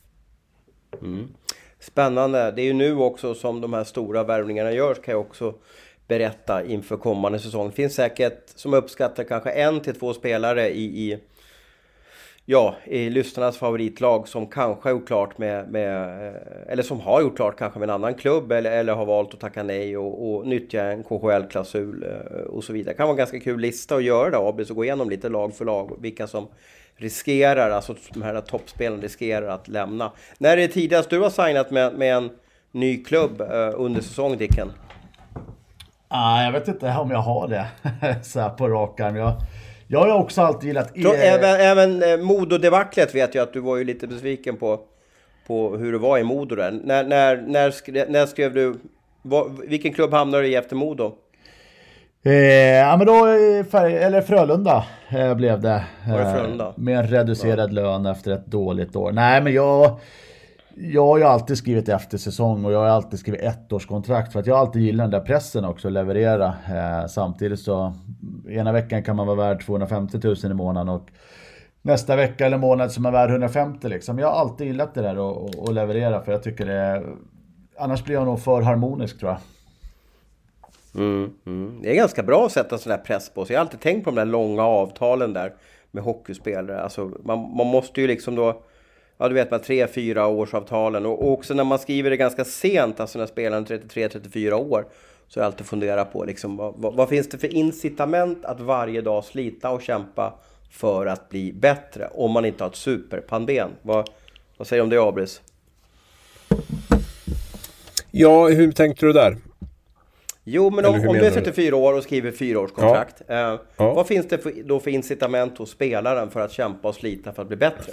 Speaker 2: Mm. Spännande. Det är ju nu också som de här stora värvningarna görs, kan jag också berätta inför kommande säsong. Det finns säkert, som uppskattar, kanske en till två spelare i, i, ja, i lyssnarnas favoritlag som kanske har gjort klart med, med eller som har gjort klart kanske med en annan klubb eller, eller har valt att tacka nej och, och nyttja en K H L-klausul och så vidare. Det kan vara en ganska kul lista att göra då, Abis, och gå igenom lite lag för lag, vilka som riskerar, alltså de här toppspelen riskerar att lämna. När är det tidigast du har signat med, med en ny klubb uh, under säsong, Dicken?
Speaker 3: Ah, jag vet inte om jag har det så här på rakan. Jag, jag har också alltid gillat...
Speaker 2: E- även även eh, Modo-debaclet vet jag att du var ju lite besviken på, på hur det var i Modo där. När, när, när, skrev, när skrev du... Vad, vilken klubb hamnade du i efter Modo?
Speaker 3: Eh, ja, men då färg, eller Frölunda eh, blev det.
Speaker 2: Var det Frölunda?
Speaker 3: Eh, med en reducerad ja. lön efter ett dåligt år. Nej, men jag... Jag har ju alltid skrivit efter säsong och jag har alltid skrivit ettårskontrakt för att jag alltid gillar den där pressen också att leverera. Eh, samtidigt så ena veckan kan man vara värd tvåhundrafemtio tusen i månaden och nästa vecka eller månad som man är värd hundrafemtio liksom. Jag har alltid gillat det där och, och, och leverera, för jag tycker det är, annars blir jag nog för harmonisk, tror jag.
Speaker 2: Mm, mm. Det är ganska bra att sätta sån där press på sig. Jag har alltid tänkt på de där långa avtalen där med hockeyspelare. Alltså man, man måste ju liksom då, ja, du vet, med tre fyra årsavtalen. Och också när man skriver det ganska sent, alltså när spelaren är trettiotre trettiofyra år, så jag alltid funderar på liksom, vad, vad, vad finns det för incitament att varje dag slita och kämpa för att bli bättre om man inte har ett superpanden? Vad, vad säger du om det, Abris?
Speaker 4: Ja, hur tänkte du där?
Speaker 2: Jo, men om, om du är trettiofyra år och skriver fyraårskontrakt, ja. Eh, ja. vad finns det för, då för incitament hos spelaren för att kämpa och slita för att bli bättre?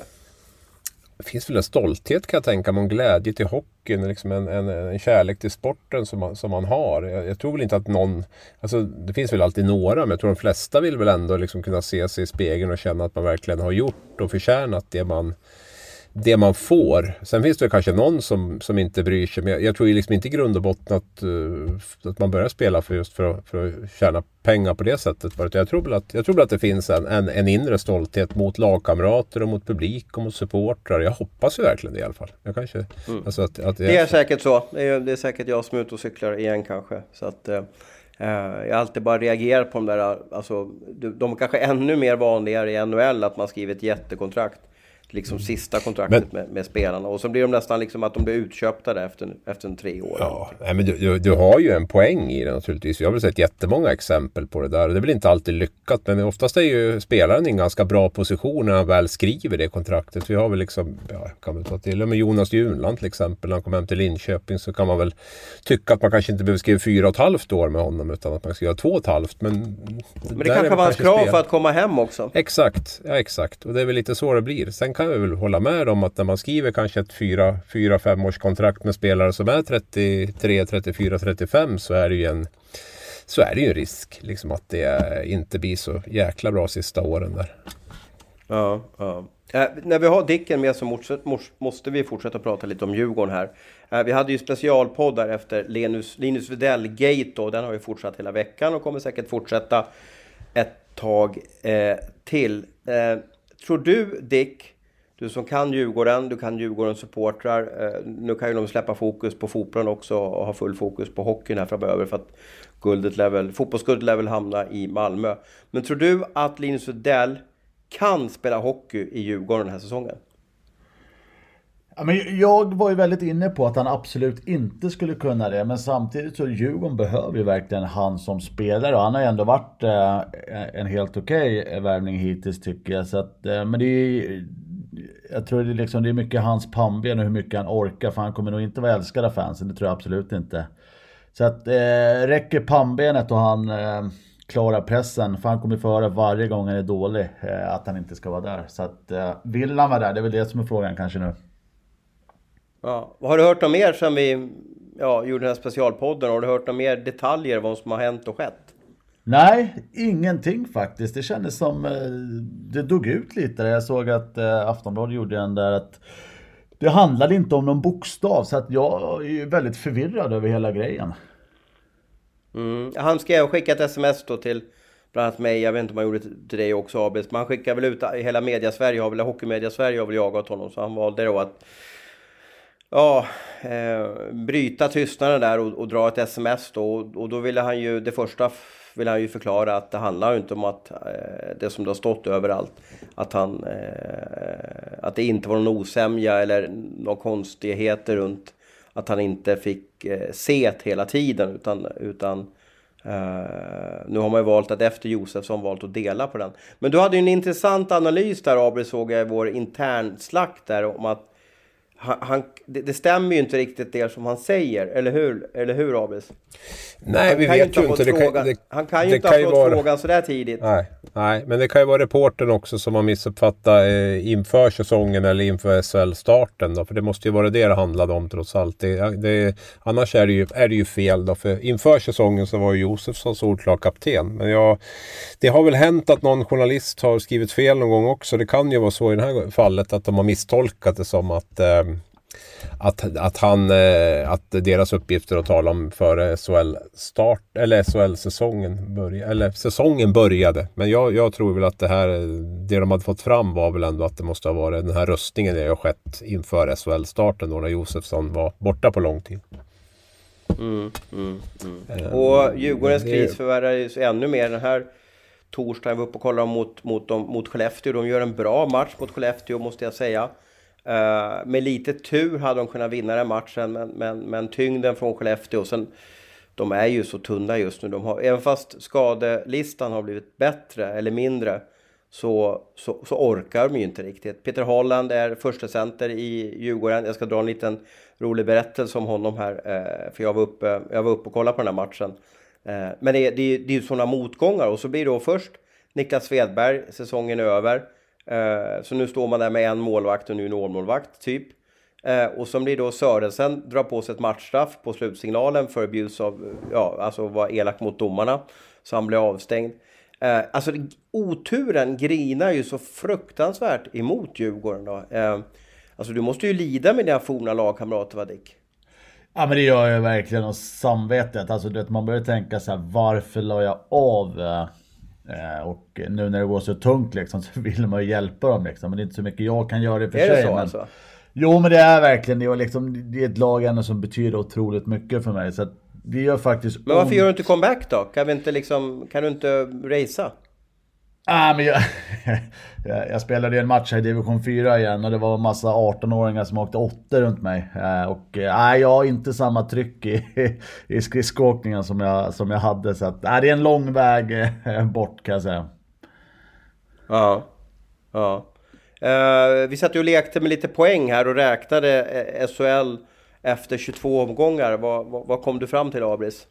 Speaker 4: Det finns väl en stolthet, kan jag tänka mig, en glädje till hockeyn, liksom en, en, en kärlek till sporten som man, som man har. Jag, jag tror väl inte att någon, alltså det finns väl alltid några, men jag tror de flesta vill väl ändå liksom kunna se sig i spegeln och känna att man verkligen har gjort och förtjänat det man det man får. Sen finns det kanske någon som, som inte bryr sig. Men jag, jag tror ju liksom inte i grund och botten att, uh, att man börjar spela för just för att, för att tjäna pengar på det sättet. Jag tror väl att, jag tror väl att det finns en, en, en inre stolthet mot lagkamrater och mot publik och mot supportrar. Jag hoppas ju verkligen det i alla fall. Jag kanske,
Speaker 2: mm.
Speaker 4: alltså att, att
Speaker 2: det är säkert så. Det är, det är säkert jag som är ute och cyklar igen kanske. Så att... Uh... Uh, jag har alltid bara reagerat på de där, alltså, de, de är kanske ännu mer vanligare i N H L att man skriver ett jättekontrakt, liksom mm. sista kontraktet men, med, med spelarna, och så blir de nästan liksom att de blir utköpta där efter, efter en tre år.
Speaker 4: Ja, nej, men du, du, du har ju en poäng i det naturligtvis. Jag har väl sett jättemånga exempel på det där. Det är väl inte alltid lyckat, men oftast är ju spelaren i en ganska bra position när han väl skriver det kontraktet. Vi har väl liksom, ja, kan vi ta till med Jonas Junland till exempel, när han kom hem till Linköping, så kan man väl tycka att man kanske inte behöver skriva fyra och ett halvt år med honom, utan att man ska göra två och ett halvt. Men,
Speaker 2: men det kanske var hans krav spel. För att komma hem också.
Speaker 4: Exakt, ja exakt. Och det är väl lite så det blir. Sen kan vi väl hålla med om att när man skriver kanske ett fyra, fyra, fem års kontrakt med spelare som är trettiotre, trettiofyra, trettiofem, så är det ju en, så är det ju en risk liksom att det inte blir så jäkla bra sista åren där.
Speaker 2: Ja, ja. Äh, när vi har Dicken med så måste vi fortsätta prata lite om Djurgården här. Äh, vi hade ju specialpoddar efter Linus, Linus Widell-gate, och den har ju fortsatt hela veckan och kommer säkert fortsätta ett tag eh, till. Eh, tror du, Dick, du som kan Djurgården, du kan Djurgårdens supportrar, eh, nu kan ju de släppa fokus på fotbollen också och ha full fokus på hockeyn här framöver, för att guldet level, fotbollsguldet level hamna i Malmö. Men tror du att Linus Widell kan spela hockey i Djurgården den här säsongen?
Speaker 3: Ja, men jag var ju väldigt inne på att han absolut inte skulle kunna det, men samtidigt så Djurgården behöver ju verkligen han som spelare, och han har ju ändå varit eh, en helt okej okay värvning hittills tycker jag. Så att, eh, men det är, jag tror det är, liksom, det är mycket hans pannben och hur mycket han orkar, för han kommer nog inte vara älskad av fansen, det tror jag absolut inte. Så att eh, räcker pannbenet och han eh, klarar pressen, för han kommer få höra varje gång han är dålig eh, att han inte ska vara där. Så att eh, vill han vara där, det är väl det som är frågan kanske nu.
Speaker 2: Ja. Har du hört om mer sen vi ja, gjorde den här specialpodden? Har du hört om mer detaljer vad som har hänt och skett?
Speaker 3: Nej, ingenting faktiskt. Det kändes som eh, det dog ut lite. Jag såg att eh, Aftonbladet gjorde en där att det handlade inte om någon bokstav, så att jag är väldigt förvirrad över hela grejen.
Speaker 2: Mm. Han skrev och skickade ett sms då till bland annat mig, jag vet inte om han gjorde det till dig också, Abis, men han skickade väl ut, hela media Sverige har väl, hockeymedia Sverige har väl jagat honom, så han valde då att ja, eh, bryta tystnaden där och, och dra ett sms då, och, och då ville han ju, det första vill han ju förklara att det handlar ju inte om att eh, det som det har stått överallt, att han eh, att det inte var någon osämja eller någon konstigheter runt att han inte fick eh, se det hela tiden, utan, utan eh, nu har man ju valt att efter Josefsson valt att dela på den. Men du hade ju en intressant analys där, Abri, såg jag i vår intern slakt där, om att Han, han, det, det stämmer ju inte riktigt det som han säger, eller hur, eller hur Abis?
Speaker 4: Nej,
Speaker 2: han
Speaker 4: vi vet ju inte. Det kan, det,
Speaker 2: han kan ju
Speaker 4: det
Speaker 2: inte
Speaker 4: kan
Speaker 2: ha fått
Speaker 4: vara...
Speaker 2: frågan så där tidigt.
Speaker 4: Nej, nej, men det kan ju vara reportern också som har missuppfattat eh, inför säsongen eller inför S H L-starten då, för det måste ju vara det det handlade om trots allt. Det, det, annars är det, ju, är det ju fel då, för inför säsongen så var ju Josefsson solklar kapten. Men jag, det har väl hänt att någon journalist har skrivit fel någon gång också. Det kan ju vara så i det här fallet att de har misstolkat det som att eh, Att, att, han, att deras uppgifter att tala om före S H L-start eller S H L-säsongen började, eller säsongen började. Men jag, jag tror väl att det här, det de hade fått fram var väl ändå att det måste ha varit den här röstningen det har skett inför S H L-starten då när Josefsson var borta på lång tid.
Speaker 2: Mm, mm, mm. Uh, och Djurgårdens kris förvärrades ännu mer den här torsdagen. Vi var uppe och kollade mot, mot, mot, mot Skellefteå. De gör en bra match mot Skellefteå, måste jag säga. Uh, med lite tur hade de kunnat vinna den matchen, men, men, men tyngden från Skellefteå. Och sen de är ju så tunna just nu. De har, även fast skadelistan har blivit bättre eller mindre så, så, så orkar de ju inte riktigt. Peter Holland är första center i Djurgården. Jag ska dra en liten rolig berättelse om honom här. Eh, för jag var, uppe, jag var uppe och kollade på den här matchen. Eh, men det, det, det är ju sådana motgångar. Och så blir det då först Niklas Svedberg, säsongen är över. Eh, så nu står man där med en målvakt och nu en målvakt typ. Eh, och så blir då Sörensen drar på sig ett matchstraff på slutsignalen för abuse av, ja, alltså var elak mot domarna. Så han blir avstängd. Eh, alltså oturen grinar ju så fruktansvärt emot Djurgården då. Eh, alltså du måste ju lida med dina forna lagkamrater, va Dick?
Speaker 3: Ja, men det gör jag verkligen, och samvetet. Alltså du vet, man börjar tänka så här, varför la jag av? Eh, och nu när det går så tungt liksom, så vill man ju hjälpa dem liksom. Men det är inte så mycket jag kan göra det för
Speaker 2: är
Speaker 3: sig.
Speaker 2: Det så,
Speaker 3: men...
Speaker 2: alltså?
Speaker 3: Jo, men det är verkligen det, och liksom, det är ett lag ändå som betyder otroligt mycket för mig. Så att det gör faktiskt...
Speaker 2: Men varför
Speaker 3: om...
Speaker 2: gör du inte comeback då? Kan, vi inte liksom, kan du inte racea?
Speaker 3: Ah, men jag, jag, jag spelade en match här i division fyra igen och det var en massa arton-åringar som åkte åtta runt mig. Och äh, jag har inte samma tryck i, i skridskåkningen som jag, som jag hade. Så att, äh, det är en lång väg bort, kan jag säga.
Speaker 2: Ja, ja. Uh, vi satt ju och lekte med lite poäng här och räknade S H L efter tjugotvå omgångar. Vad, vad, vad kom du fram till, Abris?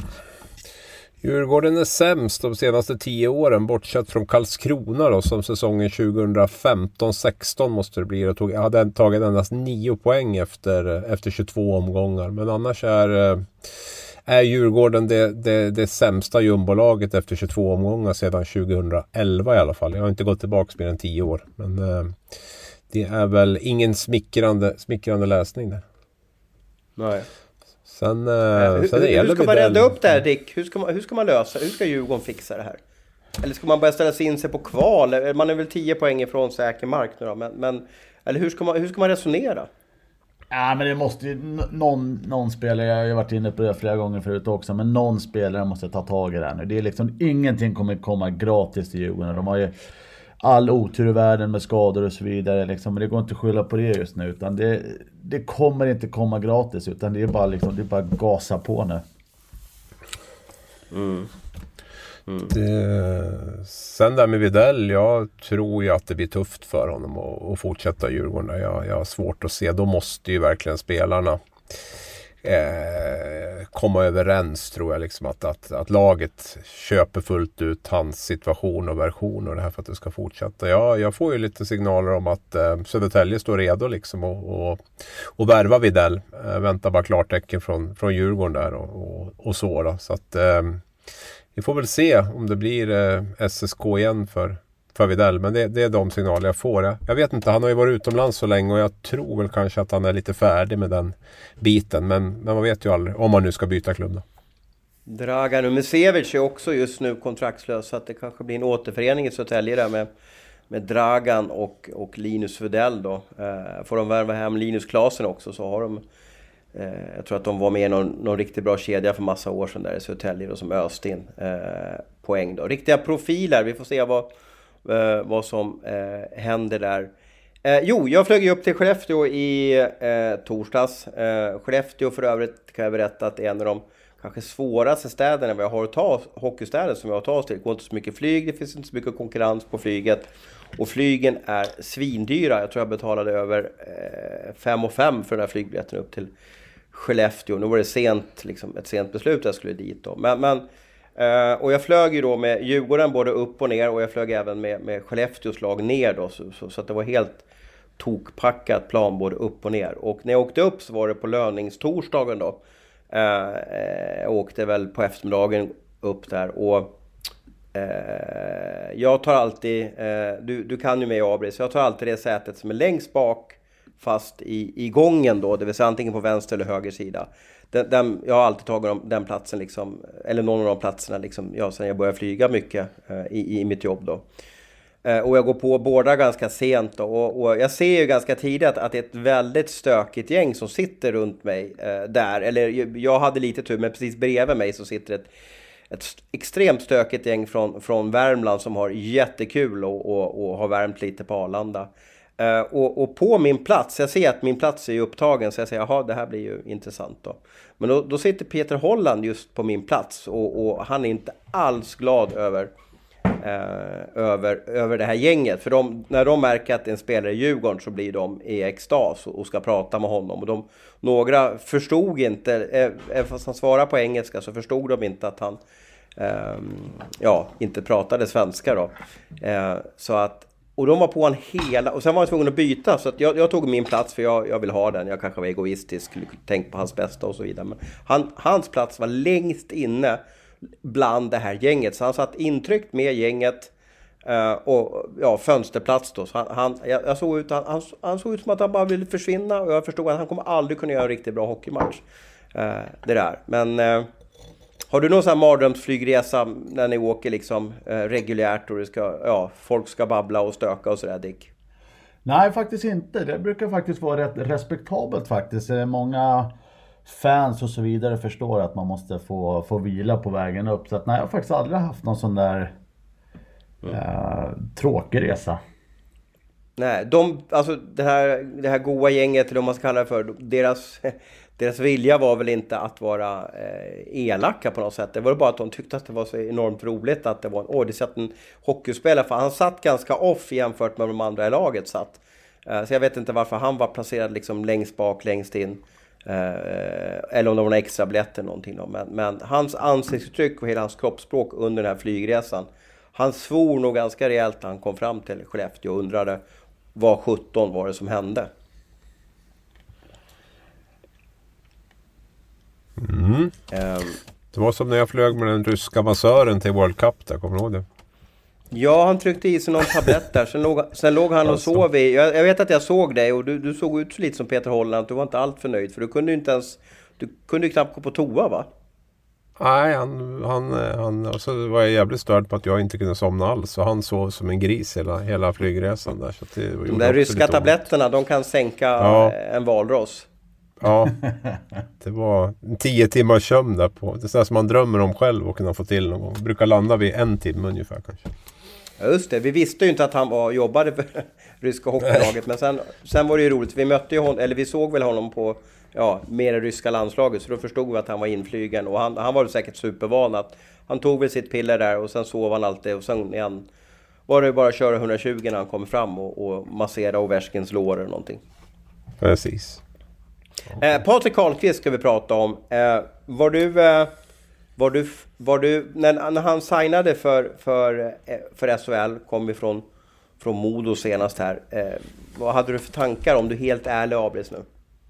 Speaker 4: Djurgården är sämst de senaste tio åren, bortsett från Karlskrona då, som säsongen tjugohundrafemton sexton måste det bli. Jag tog, jag hade tagit endast nio poäng efter, efter tjugotvå omgångar. Men annars är, är Djurgården det, det, det sämsta jumbolaget efter tjugotvå omgångar sedan tjugohundraelva i alla fall. Jag har inte gått tillbaka mer än tio år. Men det är väl ingen smickrande, smickrande läsning där.
Speaker 2: Nej.
Speaker 4: Sen,
Speaker 2: hur,
Speaker 4: sen
Speaker 2: hur, hur ska man rädda upp det här, Dick? Hur ska man, hur ska man lösa? Hur ska Djurgården fixa det här? Eller ska man börja ställa sig in sig på kval? Man är väl tio poäng ifrån säker mark nu då. Men, men, eller hur ska, man, hur ska man resonera?
Speaker 3: Ja, men det måste ju någon, någon spelare, jag har varit inne på det flera gånger förut också, men någon spelare måste ta tag i det här nu. Det är liksom, ingenting kommer komma gratis till Djurgården. De har ju all otur i världen med skador och så vidare liksom, men det går inte att skylla på det just nu, utan det, det kommer inte komma gratis, utan det är bara liksom, det är bara gasa på nu.
Speaker 2: Mm. Mm.
Speaker 4: Det, sen där med Widell, jag tror ju att det blir tufft för honom att, att fortsätta Djurgården. Jag, jag har svårt att se, då måste ju verkligen spelarna Eh, komma överens, tror jag liksom, att, att, att laget köper fullt ut hans situation och version och det här för att det ska fortsätta. Ja, jag får ju lite signaler om att eh, Södertälje står redo liksom och, och, och värva Widell. Eh, väntar bara klartecken från, från Djurgården där och, och, och så då. Så att eh, vi får väl se om det blir eh, S S K igen för för Widell, men det, det är de signaler jag får. Jag, jag vet inte, han har ju varit utomlands så länge och jag tror väl kanske att han är lite färdig med den biten, men, men man vet ju aldrig om man nu ska byta klubb då.
Speaker 2: Dragan Umesevic är också just nu kontraktslös, så att det kanske blir en återförening i Södertälje där med, med Dragan och, och Linus Widell då. Eh, får de värva hem Linus Klasen också, så har de eh, jag tror att de var med i någon, någon riktigt bra kedja för massa år sedan där i Södertälje då, som öste in eh, poäng då. Riktiga profiler, vi får se vad Uh, vad som uh, händer där. Uh, jo, jag flög ju upp till Skellefteå i uh, torsdags. Uh, Skellefteå för övrigt kan jag berätta att det är en av de kanske svåraste städerna vi har att ta, hockeystäder som vi har att ta oss till. Det går inte så mycket flyg, det finns inte så mycket konkurrens på flyget. Och flygen är svindyra. Jag tror jag betalade över uh, fem och fem för den här flygbiljetten upp till Skellefteå. Nu var det sent, liksom, ett sent beslut att jag skulle dit då. Men... men Uh, och jag flög ju då med Djurgården både upp och ner, och jag flög även med, med Skellefteås lag ner då, så, så, så att det var helt tokpackat plan både upp och ner. Och när jag åkte upp så var det på löningstorsdagen då. Uh, jag åkte väl på eftermiddagen upp där, och uh, jag tar alltid, uh, du, du kan ju mig Abris, jag tar alltid det sätet som är längst bak fast i, i gången då, det vill säga antingen på vänster eller höger sida. Den, den, jag har alltid tagit den platsen liksom, eller någon av de platserna liksom, ja, sen jag började flyga mycket uh, i, i mitt jobb då. Uh, och jag går på båda ganska sent då, och, och jag ser ju ganska tidigt att, att det är ett väldigt stökigt gäng som sitter runt mig uh, där. Eller jag hade lite tur, men precis bredvid mig så sitter ett, ett extremt stökigt gäng från, från Värmland som har jättekul och, och, och har värmt lite på Arlanda. Uh, och, och på min plats, jag ser att min plats är upptagen, så jag säger, jaha, det här blir ju intressant då. Men då, då sitter Peter Holland just på min plats och, och han är inte alls glad över, uh, över, över det här gänget. För de, när de märker att en spelare i Djurgården så blir de i extas och, och ska prata med honom. Och de, några förstod inte, även fast han svarade på engelska så förstod de inte att han uh, ja, inte pratade svenska då. Uh, så att Och de var på en hela... Och sen var jag tvungen att byta. Så att jag, jag tog min plats för jag, jag vill ha den. Jag kanske var egoistisk. Tänkte på hans bästa och så vidare. Men han, hans plats var längst inne bland det här gänget. Så han satt intryckt med gänget. Uh, och ja, fönsterplats då. Så han, han, jag, jag såg ut, han, han, han såg ut som att han bara ville försvinna. Och jag förstod att han kommer aldrig kunna göra en riktigt bra hockeymatch. Uh, det där. Men... Uh, Har du någon sån här mardrömsflygresa när ni åker liksom eh, reguljärt och det ska, ja, folk ska babbla och stöka och sådär, Dick?
Speaker 3: Nej, faktiskt inte. Det brukar faktiskt vara rätt respektabelt faktiskt. Många fans och så vidare förstår att man måste få, få vila på vägen upp. Så att, nej, jag har faktiskt aldrig haft någon sån där mm. eh, tråkig resa.
Speaker 2: Nej, de, alltså det här, det här goa gänget, eller vad man ska kalla det för, deras... Deras vilja var väl inte att vara eh, elaka på något sätt. Det var bara att de tyckte att det var så enormt roligt att det var en... Åh, det satt en hockeyspelare. För han satt ganska off jämfört med de andra i laget satt. Eh, så jag vet inte varför han var placerad liksom längst bak, längst in. Eh, eller om det var en extra biljett eller någonting. Då. Men, men hans ansiktsuttryck och hela hans kroppsspråk under den här flygresan. Han svor nog ganska rejält när han kom fram till Skellefteå och undrade vad sjutton var det som hände.
Speaker 4: Mm. Um, det var som när jag flög med den ryska massören till World Cup där, kommer du ihåg det?
Speaker 2: Ja, han tryckte i sig någon tablett där. Sen låg, sen låg han och sov i. Jag, jag vet att jag såg dig och du, du såg ut lite som Peter Holland. Du var inte allt för nöjd för du kunde ju inte ens... Du kunde ju knappt gå på toa, va?
Speaker 4: Nej, han, han, han alltså var jag jävligt störd på att jag inte kunde somna alls. Så han sov som en gris hela, hela flygresan där. Så det
Speaker 2: de där ryska tabletterna, de kan sänka ja. en valross.
Speaker 4: Ja, det var en tio timmars sömn där på. Det är så som man drömmer om själv och kunna få till någon gång. Brukar landa vid en timme ungefär kanske.
Speaker 2: Ja, just det. Vi visste ju inte att han var, jobbade för ryska hockeylaget. Men sen, sen var det ju roligt. Vi mötte ju honom, eller vi såg väl honom på ja, mer ryska landslaget. Så då förstod vi att han var inflygen. Och han, han var säkert supervan att han tog väl sitt piller där och sen sov han alltid. Och sen igen var det bara att köra hundratjugo när han kom fram och, och massera Ovechkins lår eller någonting.
Speaker 4: Precis.
Speaker 2: Eh, Patrik Karlqvist ska vi prata om. Eh, var du, eh, var du, var du när, när han signade för, för, eh, för S H L, kom vi från, från Modo senast här. Eh, vad hade du för tankar om du helt ärlig Abris nu?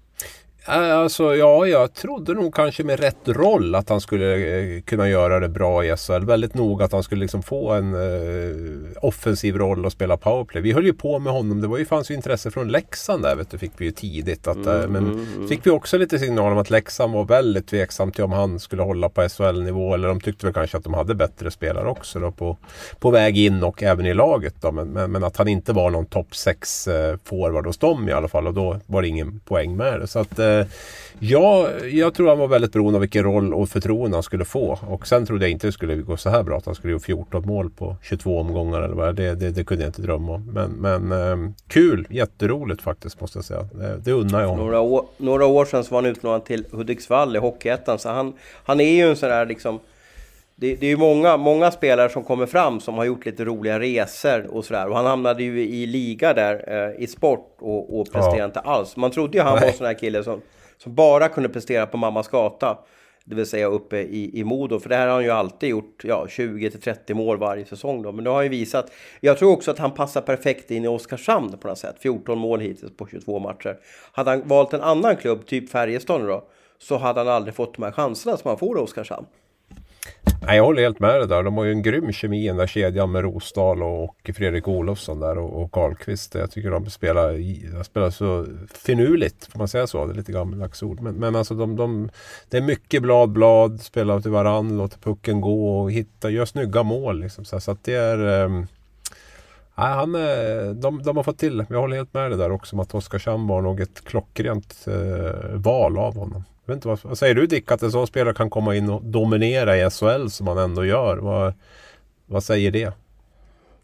Speaker 4: Alltså, ja, jag trodde nog kanske med rätt roll att han skulle eh, kunna göra det bra i S H L. Väldigt nog att han skulle liksom få en eh, offensiv roll och spela powerplay. Vi höll ju på med honom. Det var ju, fanns ju intresse från Leksand där, vet du, fick vi ju tidigt. Att, mm, men mm, mm. fick vi också lite signal om att Leksand var väldigt tveksam till om han skulle hålla på S H L-nivå. Eller de tyckte väl kanske att de hade bättre spelare också då, på, på väg in och även i laget. Då. Men, men, men att han inte var någon topp sex eh, forward hos dem i alla fall. Och då var det ingen poäng med det. Så att... Eh, Ja, jag tror han var väldigt beroende av vilken roll och förtroende han skulle få. Och sen trodde jag inte det skulle gå så här bra att han skulle göra fjorton mål på tjugotvå omgångar eller vad det, det, det kunde jag inte drömma om. Men, men eh, kul, jätteroligt faktiskt måste jag säga. Det, det unnar jag honom.
Speaker 2: Några år, några år sedan så var han utlånad till Hudiksvall i Hockeyettan. Så han, han är ju en sån där liksom... Det, det är ju många, många spelare som kommer fram som har gjort lite roliga resor och sådär. Och han hamnade ju i liga där eh, i sport och, och presterade ja. inte alls. Man trodde ju han Nej. var sån här kille som, som bara kunde prestera på mammas gata. Det vill säga uppe i, i Modo. För det här har han ju alltid gjort ja, tjugo till trettio mål varje säsong då. Men det har han ju visat. Jag tror också att han passar perfekt in i Oskarshamn på något sätt. fjorton mål hittills på tjugotvå matcher. Hade han valt en annan klubb, typ Färjestad då, så hade han aldrig fått de här chanserna som han får i Oskarshamn.
Speaker 4: Nej, jag håller helt med det där. De har ju en grym kemi i den där kedjan med Rosdahl och Fredrik Olofsson där och Karlqvist. Jag tycker de spelar, de spelar så finurligt, får man säga så. Det är lite gammaldags ord. Men, men alltså de, de, det är mycket blad, blad, spelar till varann, låter pucken gå och hitta, gör snygga mål. Liksom. Så, så att det är... Um, nej, han är, de, de har fått till. Jag håller helt med det där också om att Oskarshamn var nog ett klockrent uh, val av honom. Jag vet inte, vad, vad säger du Dick, att en sån spelare kan komma in och dominera i S H L som man ändå gör? Vad, vad säger det?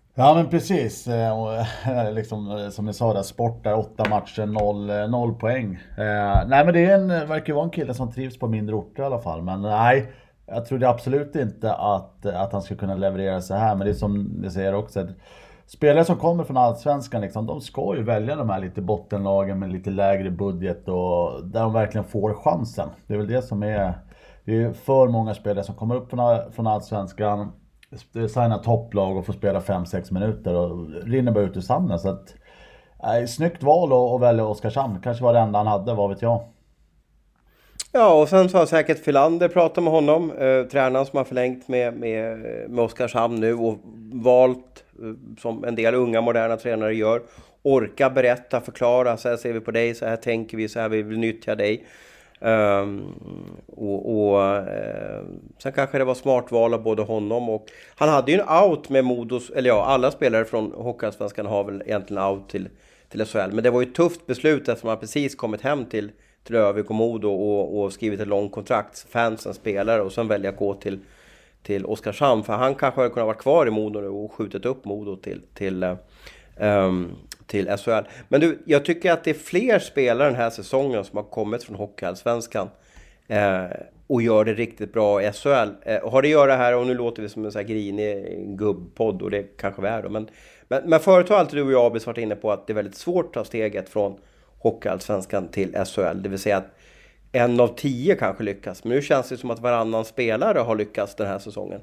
Speaker 3: Ja men precis, och, liksom, som ni sa där, sport där, åtta matcher, noll, noll poäng. Eh, nej men det är en, verkar vara en kille som trivs på mindre orter i alla fall, men nej, jag trodde absolut inte att, att han skulle kunna leverera så här, men det är som ni säger också, att spelare som kommer från Allsvenskan, liksom, de ska ju välja de här lite bottenlagen med lite lägre budget och där de verkligen får chansen. Det är väl det som är, det är för många spelare som kommer upp från, från Allsvenskan, signa topplag och får spela fem sex minuter och rinner bara ut ur sanden. Så att, äh, snyggt val att, att välja Oskarshamn. Kanske var det enda han hade, vad vet jag.
Speaker 2: Ja, och sen så har säkert Filander pratat med honom, eh, tränaren som har förlängt med, med, med Oskarshamn nu och valt, eh, som en del unga moderna tränare gör, orka berätta, förklara, så här ser vi på dig, så här tänker vi, så här vi vill nyttja dig. Um, och, och uh, sen kanske det var smart val av både honom och han hade ju en out med Modos, eller ja, alla spelare från Hockeyallsvenskan har väl egentligen out till, till S H L, men det var ju ett tufft beslut eftersom han precis kommit hem till, till Övik och Modo och, och skrivit ett långt kontrakt, fansen spelare, och sen välja att gå till, till Oskarshamn, för han kanske hade kunnat vara kvar i Modo nu och skjutit upp Modo till, till uh, um, till S H L. Men du, jag tycker att det är fler spelare den här säsongen som har kommit från Hockeyallsvenskan eh, och gör det riktigt bra i S H L. Eh, har det att göra här, och nu låter vi som en sån här grinig gubbpodd, och det kanske vi är då, men, men, men förut har alltid du och jag Abis varit inne på att det är väldigt svårt att ta steget från Hockeyallsvenskan till S H L, det vill säga att en av tio kanske lyckas, men nu känns det som att varannan spelare har lyckats den här säsongen.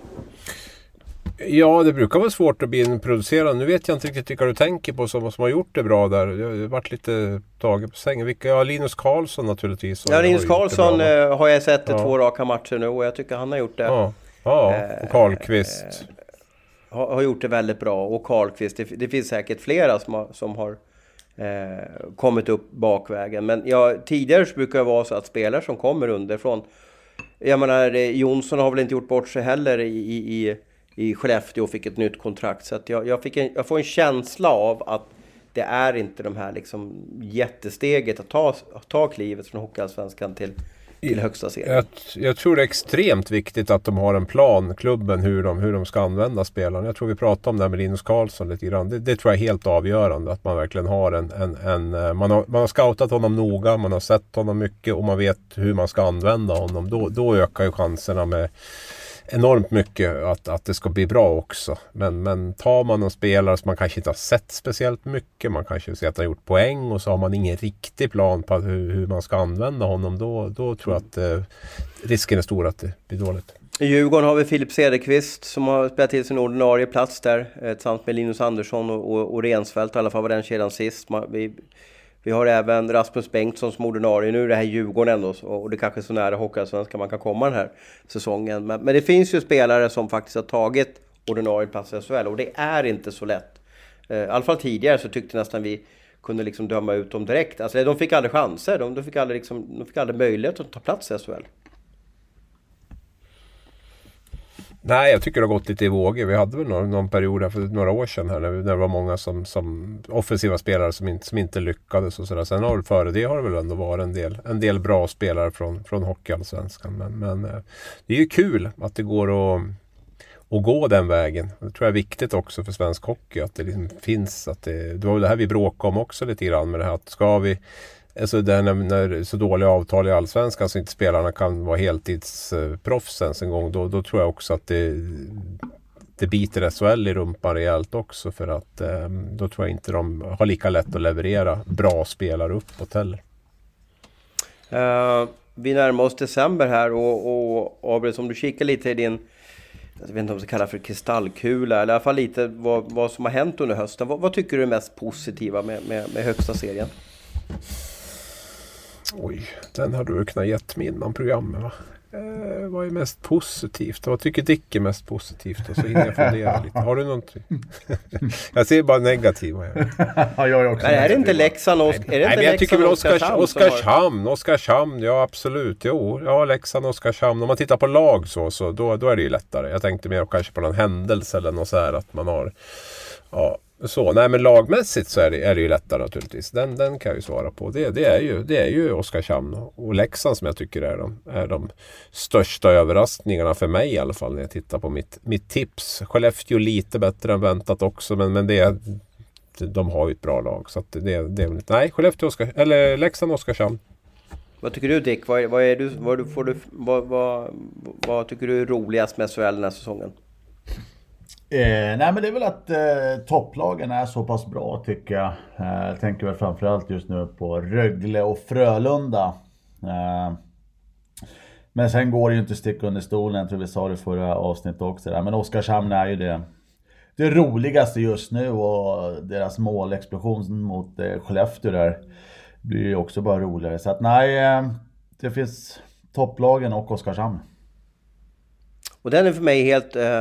Speaker 4: Ja, det brukar vara svårt att bli en producerad. Nu vet jag inte riktigt vilka du tänker på som, som har gjort det bra där. Jag har varit lite taget på sängen. Vilka, ja, Linus Karlsson naturligtvis.
Speaker 2: Ja, Linus Karlsson eh, har jag sett i
Speaker 4: ja.
Speaker 2: två raka matcher nu och jag tycker han har gjort det.
Speaker 4: Ja, ja. Och Karlqvist.
Speaker 2: Eh, har, har gjort det väldigt bra. Och Karlqvist, det, det finns säkert flera som har, som har eh, kommit upp bakvägen. Men ja, tidigare så brukar det vara så att spelare som kommer underifrån. Jag menar, Jonsson har väl inte gjort bort sig heller i... i i Skellefteå och fick ett nytt kontrakt. Så att jag, jag, fick en, jag får en känsla av att det är inte de här liksom jättesteget att ta, att ta klivet från Hockeyallsvenskan till, till högsta serien.
Speaker 4: Jag, jag tror det är extremt viktigt att de har en plan, klubben, hur de, hur de ska använda spelarna. Jag tror vi pratade om det här med Linus Karlsson lite grann. Det, det tror jag är helt avgörande, att man verkligen har en... en, en man, har, man har scoutat honom noga, man har sett honom mycket och man vet hur man ska använda honom. Då, då ökar ju chanserna med enormt mycket att, att det ska bli bra också. Men, men tar man en spelare som man kanske inte har sett speciellt mycket, man kanske ser att han har gjort poäng och så har man ingen riktig plan på hur, hur man ska använda honom, då, då tror jag att eh, risken är stor att det blir dåligt.
Speaker 2: I Djurgården har vi Filip Cederqvist som har spelat till sin ordinarie plats där eh, tillsammans med Linus Andersson och, och, och Rensfeldt, i alla fall var den kedjan sist. Man, vi, Vi har även Rasmus Bengtsson som ordinarie. Nu är det här Djurgården ändå, och det är kanske så nära Hockeyallsvenskan man kan komma den här säsongen. Men, men det finns ju spelare som faktiskt har tagit ordinarie plats i S H L och det är inte så lätt. Eh, I alla fall tidigare så tyckte nästan vi kunde liksom döma ut dem direkt. Alltså de fick aldrig chanser, de, de, fick, aldrig liksom, de fick aldrig möjlighet att ta plats i S H L.
Speaker 4: Nej, jag tycker det har gått lite i vågor. Vi hade väl någon, någon period här för några år sedan här, när, när det var många som, som offensiva spelare som inte, som inte lyckades och sådär. Sen har det före det har det väl ändå varit en del, en del bra spelare från, från Hockeyallsvenskan. Men, men det är ju kul att det går att, att gå den vägen. Det tror jag är viktigt också för svensk hockey, att det liksom finns. Att det, det var väl det här vi bråkade om också lite grann med det här. Att ska vi... Alltså det när, när så dåliga avtal i Allsvenskan så inte spelarna kan vara heltidsproffsen en gång, då, då tror jag också att det, det biter S H L i rumpan rejält också, för att eh, då tror jag inte de har lika lätt att leverera bra spelare uppåt heller.
Speaker 2: Uh, vi närmar oss december här och, och Abel, om du kikar lite i din, jag vet inte om man ska kalla för kristallkula, eller i alla fall lite vad, vad som har hänt under hösten. Vad, vad tycker du är mest positiva med, med, med högsta serien?
Speaker 4: Oj, den har du kunnat gett mig innan programmet, va? Eh, vad är mest positivt? Vad tycker Dick är mest positivt? Och så hinner jag fundera lite. Har du någonting? Jag ser bara negativa.
Speaker 3: Ja, jag är också.
Speaker 2: Nej, är det inte Leksand? Är det inte
Speaker 4: Nej, men jag tycker väl Oskarshamn.
Speaker 2: Oskarshamn,
Speaker 4: Oskarshamn, ja absolut. Jo, ja, Leksand, Oskarshamn. Om man tittar på lag så, så då, då är det ju lättare. Jag tänkte mer kanske på någon händelse eller något så här, att man har... Ja, Så, nej men lagmässigt så är det, är det ju lättare naturligtvis. Den, den kan jag ju svara på. Det, det är ju, det är ju Oskarshamn och Leksand som jag tycker är de, är de största överraskningarna för mig i alla fall när jag tittar på mitt, mitt tips. Skellefteå lite bättre än väntat också, men, men det, de har ju ett bra lag. Så att det, det är nej, Skellefteå Oskar, eller Leksand Oskarshamn.
Speaker 2: Vad tycker du Dick? Vad, vad, är du, vad, får du, vad, vad, vad tycker du är roligast med S H L den här säsongen?
Speaker 3: Eh, nej men det är väl att eh, topplagen är så pass bra tycker jag. Eh, jag tänker väl framförallt just nu på Rögle och Frölunda. Eh, men sen går det ju inte sticka under stolen, jag tror vi sa det förra avsnittet också där. Men Oskarshamn är ju det, det roligaste just nu, och deras målexplosion mot eh, Skellefteå där blir ju också bara roligare. Så att nej, eh, det finns topplagen och Oskarshamn.
Speaker 2: Och den är för mig helt uh,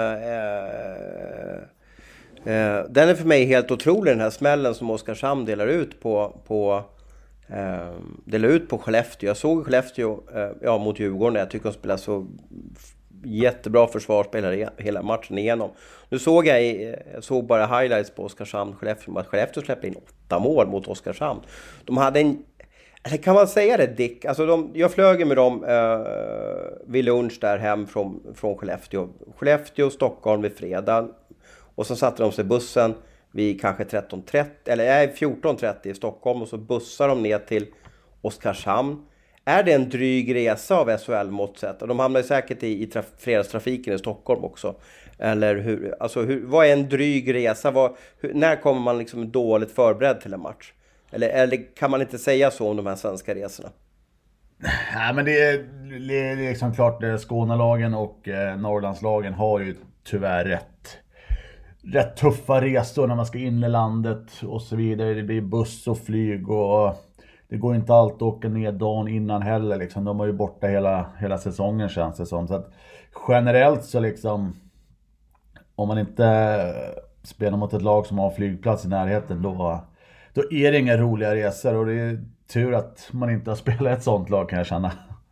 Speaker 2: uh, uh, den är för mig helt otrolig, den här smällen som Oskarshamn delar ut på på uh, delar ut på Skellefteå. Jag såg Skellefteå uh, ja, mot Djurgården. Jag tycker de spelar så jättebra försvarsspelare hela matchen igenom. Nu såg jag, jag såg bara highlights på Oskarshamn Skellefteå, att Skellefteå släppte in åtta mål mot Oskarshamn. De hade en, eller kan man säga det Dick? Alltså de, jag flög med dem uh, vid lunch där hem från, från Skellefteå. Skellefteå, Stockholm vid fredag. Och så satte de sig i bussen vid kanske tretton trettio, eller nej, fjorton trettio i Stockholm. Och så bussar de ner till Oskarshamn. Är det en dryg resa av S H L-mått sett? Och de hamnar säkert i, i traf- fredagstrafiken i Stockholm också. Eller hur? Alltså hur, vad är en dryg resa? Vad, hur, när kommer man liksom dåligt förberedd till en match? Eller, eller kan man inte säga så om de här svenska resorna?
Speaker 3: Nej, men det är, det är liksom klart att Skånelagen och eh, Norrlandslagen har ju tyvärr rätt, rätt tuffa resor när man ska in i landet och så vidare. Det blir buss och flyg och det går inte alltid att åka ner dagen innan heller. Liksom. De var ju borta hela, hela säsongen känns det som. Så att generellt så liksom, om man inte spelar mot ett lag som har flygplats i närheten, då Då är det inga roliga resor, och det är tur att man inte har spelat ett sånt lag, kan jag känna.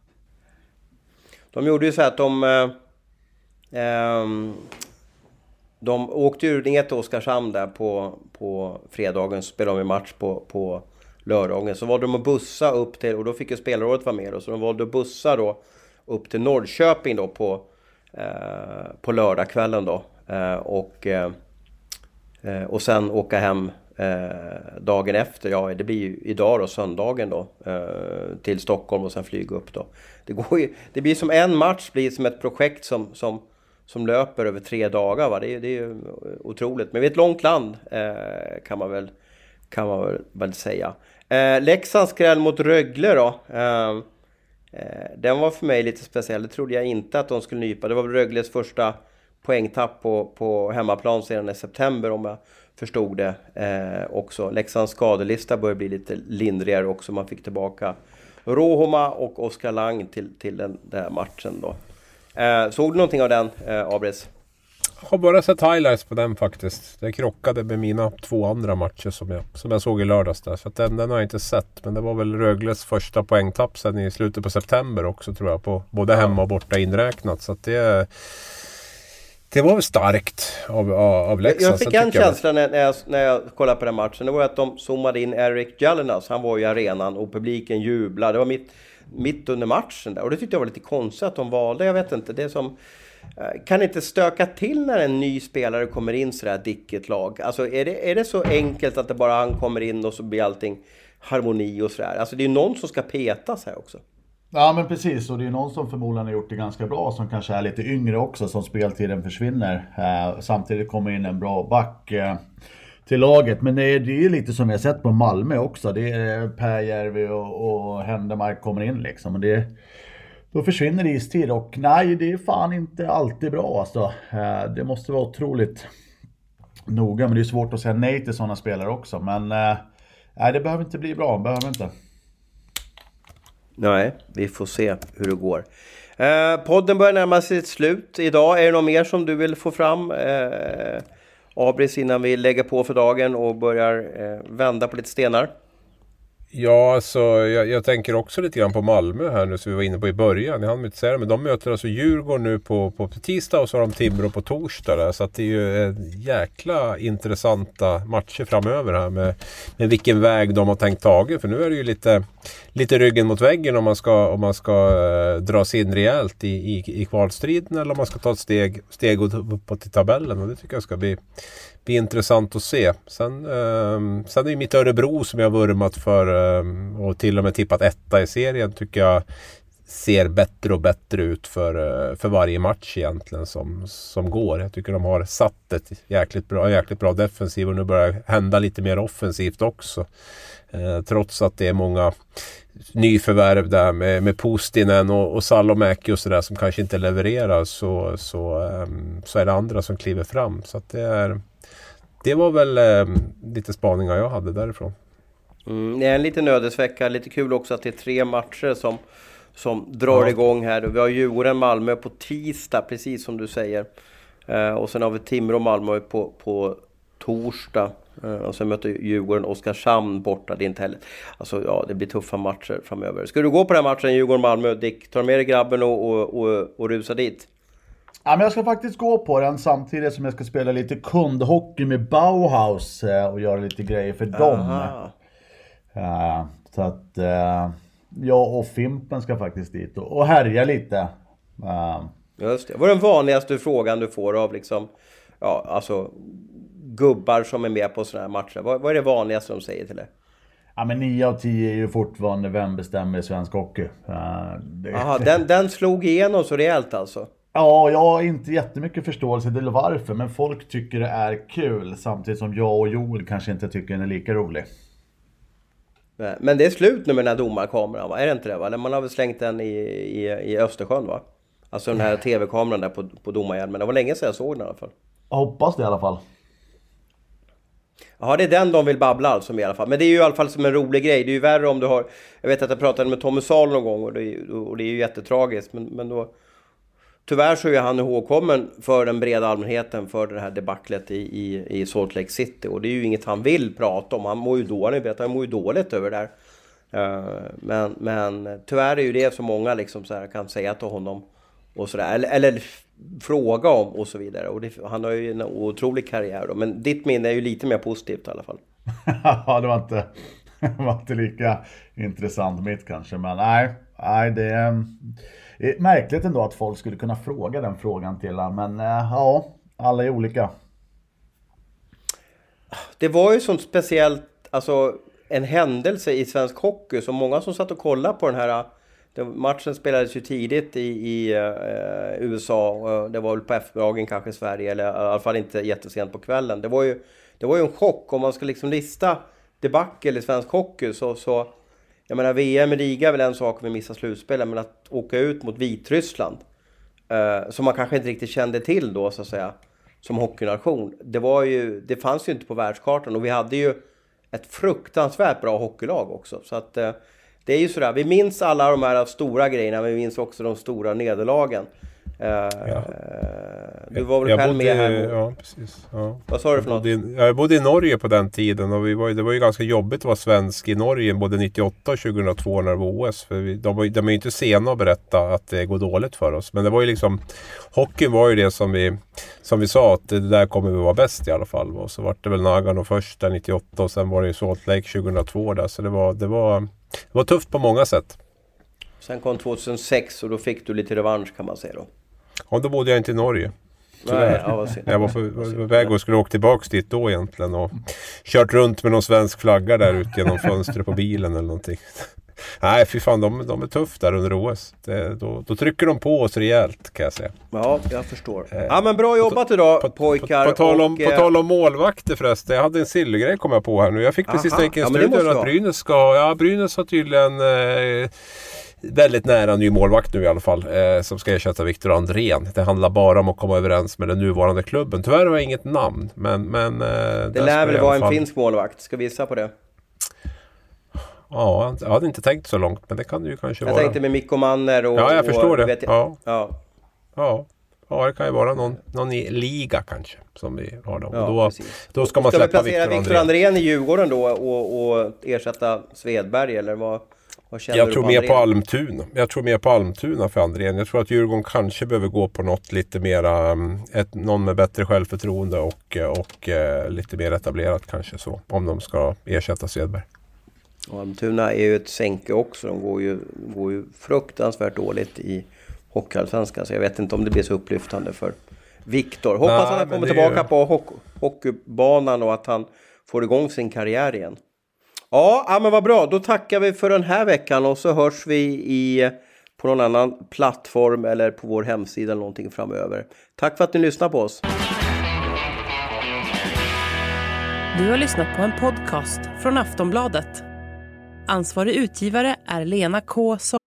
Speaker 2: De gjorde ju så att de eh, eh, de åkte ju ner till Oskarshamn där på, på fredagen, så spelade de en match på, på lördagen. Så valde de att bussa upp till, och då fick ju spelarrådet vara med, och så de valde att bussa då upp till Norrköping då på, eh, på lördagskvällen då. Eh, och, eh, och sen åka hem Eh, dagen efter, ja det blir ju idag då, söndagen då, eh, till Stockholm och sen flyga upp då. Det går ju, det blir som en match, blir som ett projekt som, som, som löper över tre dagar va? Det, är, det är ju otroligt, men vi är ett långt land eh, kan man väl, kan man väl, väl säga. Eh, Leksands skräll mot Rögle då, eh, eh, den var för mig lite speciell, det trodde jag inte att de skulle nypa. Det var Rögles första poängtapp på, på hemmaplan sedan i september om jag förstod det eh, också. Leksands skadelista börjar bli lite lindrigare också. Man fick tillbaka Rohoma och Oskar Lang till, till den där matchen då. Eh, såg du någonting av den, eh, Abris?
Speaker 4: Jag har bara sett highlights på den faktiskt. Det krockade med mina två andra matcher som jag, som jag såg i lördags där. Så att den, den har jag inte sett. Men det var väl Rögles första poängtapp sen i slutet på september också tror jag. På både hemma och borta inräknat. Så att det... Det var väl starkt av, av Leksand.
Speaker 2: Jag fick en känsla när, när, jag, när jag kollade på den matchen. Det var att de zoomade in Eric Jallinas. Han var i arenan och publiken jublade. Det var mitt, mitt under matchen där. Och det tyckte jag var lite konstigt att de valde. Jag vet inte. Det är som... Kan inte stöka till när en ny spelare kommer in sådär dicket lag? Alltså är det, är det så enkelt att det bara han kommer in och så blir allting harmoni och sådär? Alltså det är någon som ska petas här också.
Speaker 3: Ja men precis, och det är någon som förmodligen har gjort det ganska bra, som kanske är lite yngre också, som speltiden försvinner. Eh, samtidigt kommer in en bra back eh, till laget. Men det är, det är lite som jag sett på Malmö också. Det är Per Järvi och, och Händemark kommer in liksom. Och det, då försvinner istid, och nej, det är fan inte alltid bra alltså. Eh, det måste vara otroligt noga, men det är svårt att säga nej till sådana spelare också. Men eh, nej, det behöver inte bli bra, behöver inte.
Speaker 2: Nej, vi får se hur det går. Eh, podden börjar närma sig ett slut idag. Är det något mer som du vill få fram, eh, Abris, innan vi lägger på för dagen och börjar eh, vända på lite stenar?
Speaker 4: Ja, alltså, jag, jag tänker också lite grann på Malmö här nu som vi var inne på i början. Jag hann inte säga det, men de möter alltså Djurgården nu på, på tisdag och så har de Timrå på torsdag där. Så att det är ju jäkla intressanta matcher framöver här med, med vilken väg de har tänkt taget. För nu är det ju lite, lite ryggen mot väggen om man ska, om man ska uh, dra sig in rejält i, i, i kvalstriden eller om man ska ta ett steg, steg uppåt i tabellen. Och det tycker jag ska bli... Det är intressant att se. Sen, eh, sen är det mitt Örebro som jag har vurmat för eh, och till och med tippat etta i serien tycker jag ser bättre och bättre ut för, eh, för varje match egentligen som, som går. Jag tycker de har satt ett jäkligt bra, jäkligt bra defensiv och nu börjar det hända lite mer offensivt också. Eh, trots att det är många nyförvärv där med, med Postinen och, och Salomäki och sådär som kanske inte levererar så, så, eh, så är det andra som kliver fram. Så att det är... Det var väl eh, lite spaningar jag hade därifrån.
Speaker 2: Mm, det är en liten ödesvecka. Lite kul också att det är tre matcher som, som drar ja. igång här. Vi har Djurgården Malmö på tisdag, precis som du säger. Eh, och sen har vi Timrå Malmö på, på torsdag. Eh, och sen möter Djurgården Oskarshamn borta. Det är inte heller. Alltså ja, det blir tuffa matcher framöver. Ska du gå på den här matchen Djurgården Malmö? Dick, tar med dig grabben och, och, och, och rusa dit?
Speaker 3: Ja, men jag ska faktiskt gå på den samtidigt som jag ska spela lite kundhockey med Bauhaus och göra lite grejer för dem. Uh, så att uh, jag och Fimpen ska faktiskt dit och, och härja lite. Uh.
Speaker 2: Just det. Vad är den vanligaste frågan du får av liksom, ja, alltså, gubbar som är med på sådana här matcher? Vad, vad är det vanligaste de säger till dig?
Speaker 3: Ja, men nio av tio är ju fortfarande vem bestämmer i svensk hockey. Uh, det...
Speaker 2: Aha, den, den slog igenom så rejält alltså?
Speaker 3: Ja, jag har inte jättemycket förståelse till varför, men folk tycker det är kul samtidigt som jag och Joel kanske inte tycker den är lika rolig.
Speaker 2: Men det är slut nu med den här domarkameran, va? Är det inte det, va? Man har väl slängt den i, i, i Östersjön, va? Alltså den här tv-kameran där på, på domarhjälmen. Det var länge sedan jag såg den i alla fall.
Speaker 3: Jag hoppas det i alla fall.
Speaker 2: Ja, det är den de vill babbla alltså i alla fall. Men det är ju i alla fall som en rolig grej. Det är ju värre om du har... Jag vet att jag pratade med Tommy Salo någon gång och det är, och det är ju jättetragiskt. Men, men då... Tyvärr så är han ihågkommen för den breda allmänheten för det här debaclet i, i, i Salt Lake City. Och det är ju inget han vill prata om. Han mår ju dåligt, han mår ju dåligt över det där. Uh, men, men tyvärr är ju det som många liksom så här kan säga till honom. Och så där, eller, eller fråga om och så vidare. Och det, han har ju en otrolig karriär då. Men ditt minne är ju lite mer positivt i alla fall.
Speaker 3: Ja, det var inte, det var inte lika intressant mitt kanske. Men nej, nej det är... Det är märkligt ändå att folk skulle kunna fråga den frågan till honom, men äh, ja, alla är olika.
Speaker 2: Det var ju sånt speciellt, alltså en händelse i svensk hockey, så många som satt och kollade på den här, den matchen spelades ju tidigt i, i uh, U S A, och det var väl på eftermiddagen kanske i Sverige, eller i alla fall inte jättesent på kvällen. Det var ju, det var ju en chock, om man ska liksom lista debacle i svensk hockey så... så jag menar, V M i Riga är väl en sak om vi missar slutspelen, men att åka ut mot Vitryssland, eh, som man kanske inte riktigt kände till då, så att säga, som hockeynation. Det var ju, det fanns ju inte på världskartan, och vi hade ju ett fruktansvärt bra hockeylag också. Så att eh, det är ju sådär, vi minns alla de här stora grejerna, men vi minns också de stora nederlagen. Uh,
Speaker 4: ja.
Speaker 2: Du var väl
Speaker 4: jag
Speaker 2: själv
Speaker 4: bodde,
Speaker 2: med här?
Speaker 4: Ja, precis. Ja.
Speaker 2: Vad sa du för något?
Speaker 4: Jag bodde, jag bodde i Norge på den tiden, och vi var, det var ju ganska jobbigt att vara svensk i Norge både nittioåtta och tjugohundratvå när det var O S. För vi, de, var, de är ju inte sena att berätta att det går dåligt för oss. Men det var ju liksom, hockeyn var ju det som vi, som vi sa, att det där kommer vi vara bäst i alla fall. Och så var det väl Nagano först där nittioåtta, och sen var det ju Salt Lake tjugohundratvå där. Så det var, det var, det var tufft på många sätt.
Speaker 2: Sen kom tjugohundrasex och då fick du lite revansch, kan man säga då.
Speaker 4: Ja, då bodde jag inte i Norge.
Speaker 2: Nej, ja,
Speaker 4: jag var på väg och skulle åka tillbaka dit då egentligen och kört runt med någon svensk flagga där ute genom fönstret på bilen eller någonting. Nej, fy fan, de, de är tuff där under O S. Det, då, då trycker de på oss rejält, kan jag säga.
Speaker 2: Ja, jag förstår. Ja, men bra jobbat idag, på, pojkar.
Speaker 4: På, på, tal om,
Speaker 2: och,
Speaker 4: på tal om målvakter förresten. Jag hade en silvergrej kom jag på här nu. Jag fick precis tänka en studion att Brynäs ska... Ja, Brynäs har tydligen... Eh, väldigt nära ny målvakt nu i alla fall, eh, som ska ersätta Viktor Andrén. Det handlar bara om att komma överens med den nuvarande klubben. Tyvärr har jag inget namn, men... men eh,
Speaker 2: det lär väl vara en fall... finsk målvakt, ska vi gissa på det?
Speaker 4: Ja, jag hade inte tänkt så långt, men det kan det ju kanske
Speaker 2: jag
Speaker 4: vara.
Speaker 2: Jag tänkte med Mikko Manner och...
Speaker 4: Ja, jag förstår
Speaker 2: och,
Speaker 4: det.
Speaker 2: Vet jag...
Speaker 4: Ja.
Speaker 2: Ja.
Speaker 4: Ja. Ja, det kan ju vara någon, någon i liga kanske som vi har då.
Speaker 2: Ja,
Speaker 4: då, då ska man
Speaker 2: ska
Speaker 4: släppa
Speaker 2: vi placera Viktor
Speaker 4: Viktor
Speaker 2: Andrén. Andrén i Djurgården då och, och ersätta Svedberg eller vad, vad känner
Speaker 4: jag
Speaker 2: du
Speaker 4: tror
Speaker 2: på
Speaker 4: mer
Speaker 2: Andrén?
Speaker 4: på Almtuna. Jag tror mer på Almtuna för Andrén. Jag tror att Djurgården kanske behöver gå på något lite mera, ett, någon med bättre självförtroende och, och eh, lite mer etablerat kanske så. Om de ska ersätta Svedberg.
Speaker 2: Och Almtuna är ju ett sänke också. De går ju, går ju fruktansvärt dåligt i Hockeyallsvenskan. Så jag vet inte om det blir så upplyftande för Viktor. Hoppas
Speaker 4: Nej,
Speaker 2: att han kommer
Speaker 4: det
Speaker 2: tillbaka
Speaker 4: ju...
Speaker 2: på hockey, hockeybanan och att han får igång sin karriär igen. Ja, ja, men vad bra. Då tackar vi för den här veckan och så hörs vi i, på någon annan plattform eller på vår hemsida eller någonting framöver. Tack för att ni lyssnar på oss.
Speaker 6: Du har lyssnat på en podcast från Aftonbladet. Ansvarig utgivare är Lena K. So-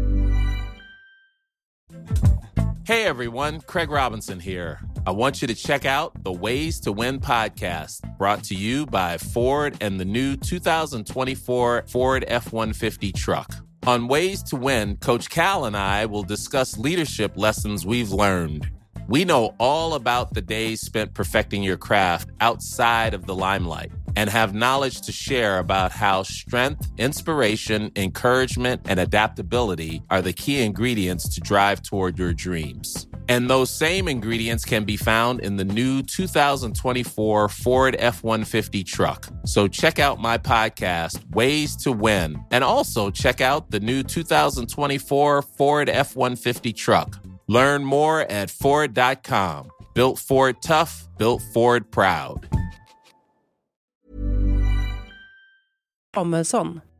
Speaker 1: Hey everyone, Craig Robinson here. I want you to check out the Ways to Win podcast, brought to you by Ford and the new two thousand twenty-four Ford F one fifty truck. On Ways to Win, Coach Cal and I will discuss leadership lessons we've learned. We know all about the days spent perfecting your craft outside of the limelight and have knowledge to share about how strength, inspiration, encouragement, and adaptability are the key ingredients to drive toward your dreams. And those same ingredients can be found in the new two thousand twenty-four Ford F one fifty truck. So check out my podcast, Ways to Win, and also check out the new two thousand twenty-four Ford F one fifty truck. Learn more at Ford dot com. Built Ford tough, built Ford proud.
Speaker 6: Samuelsson.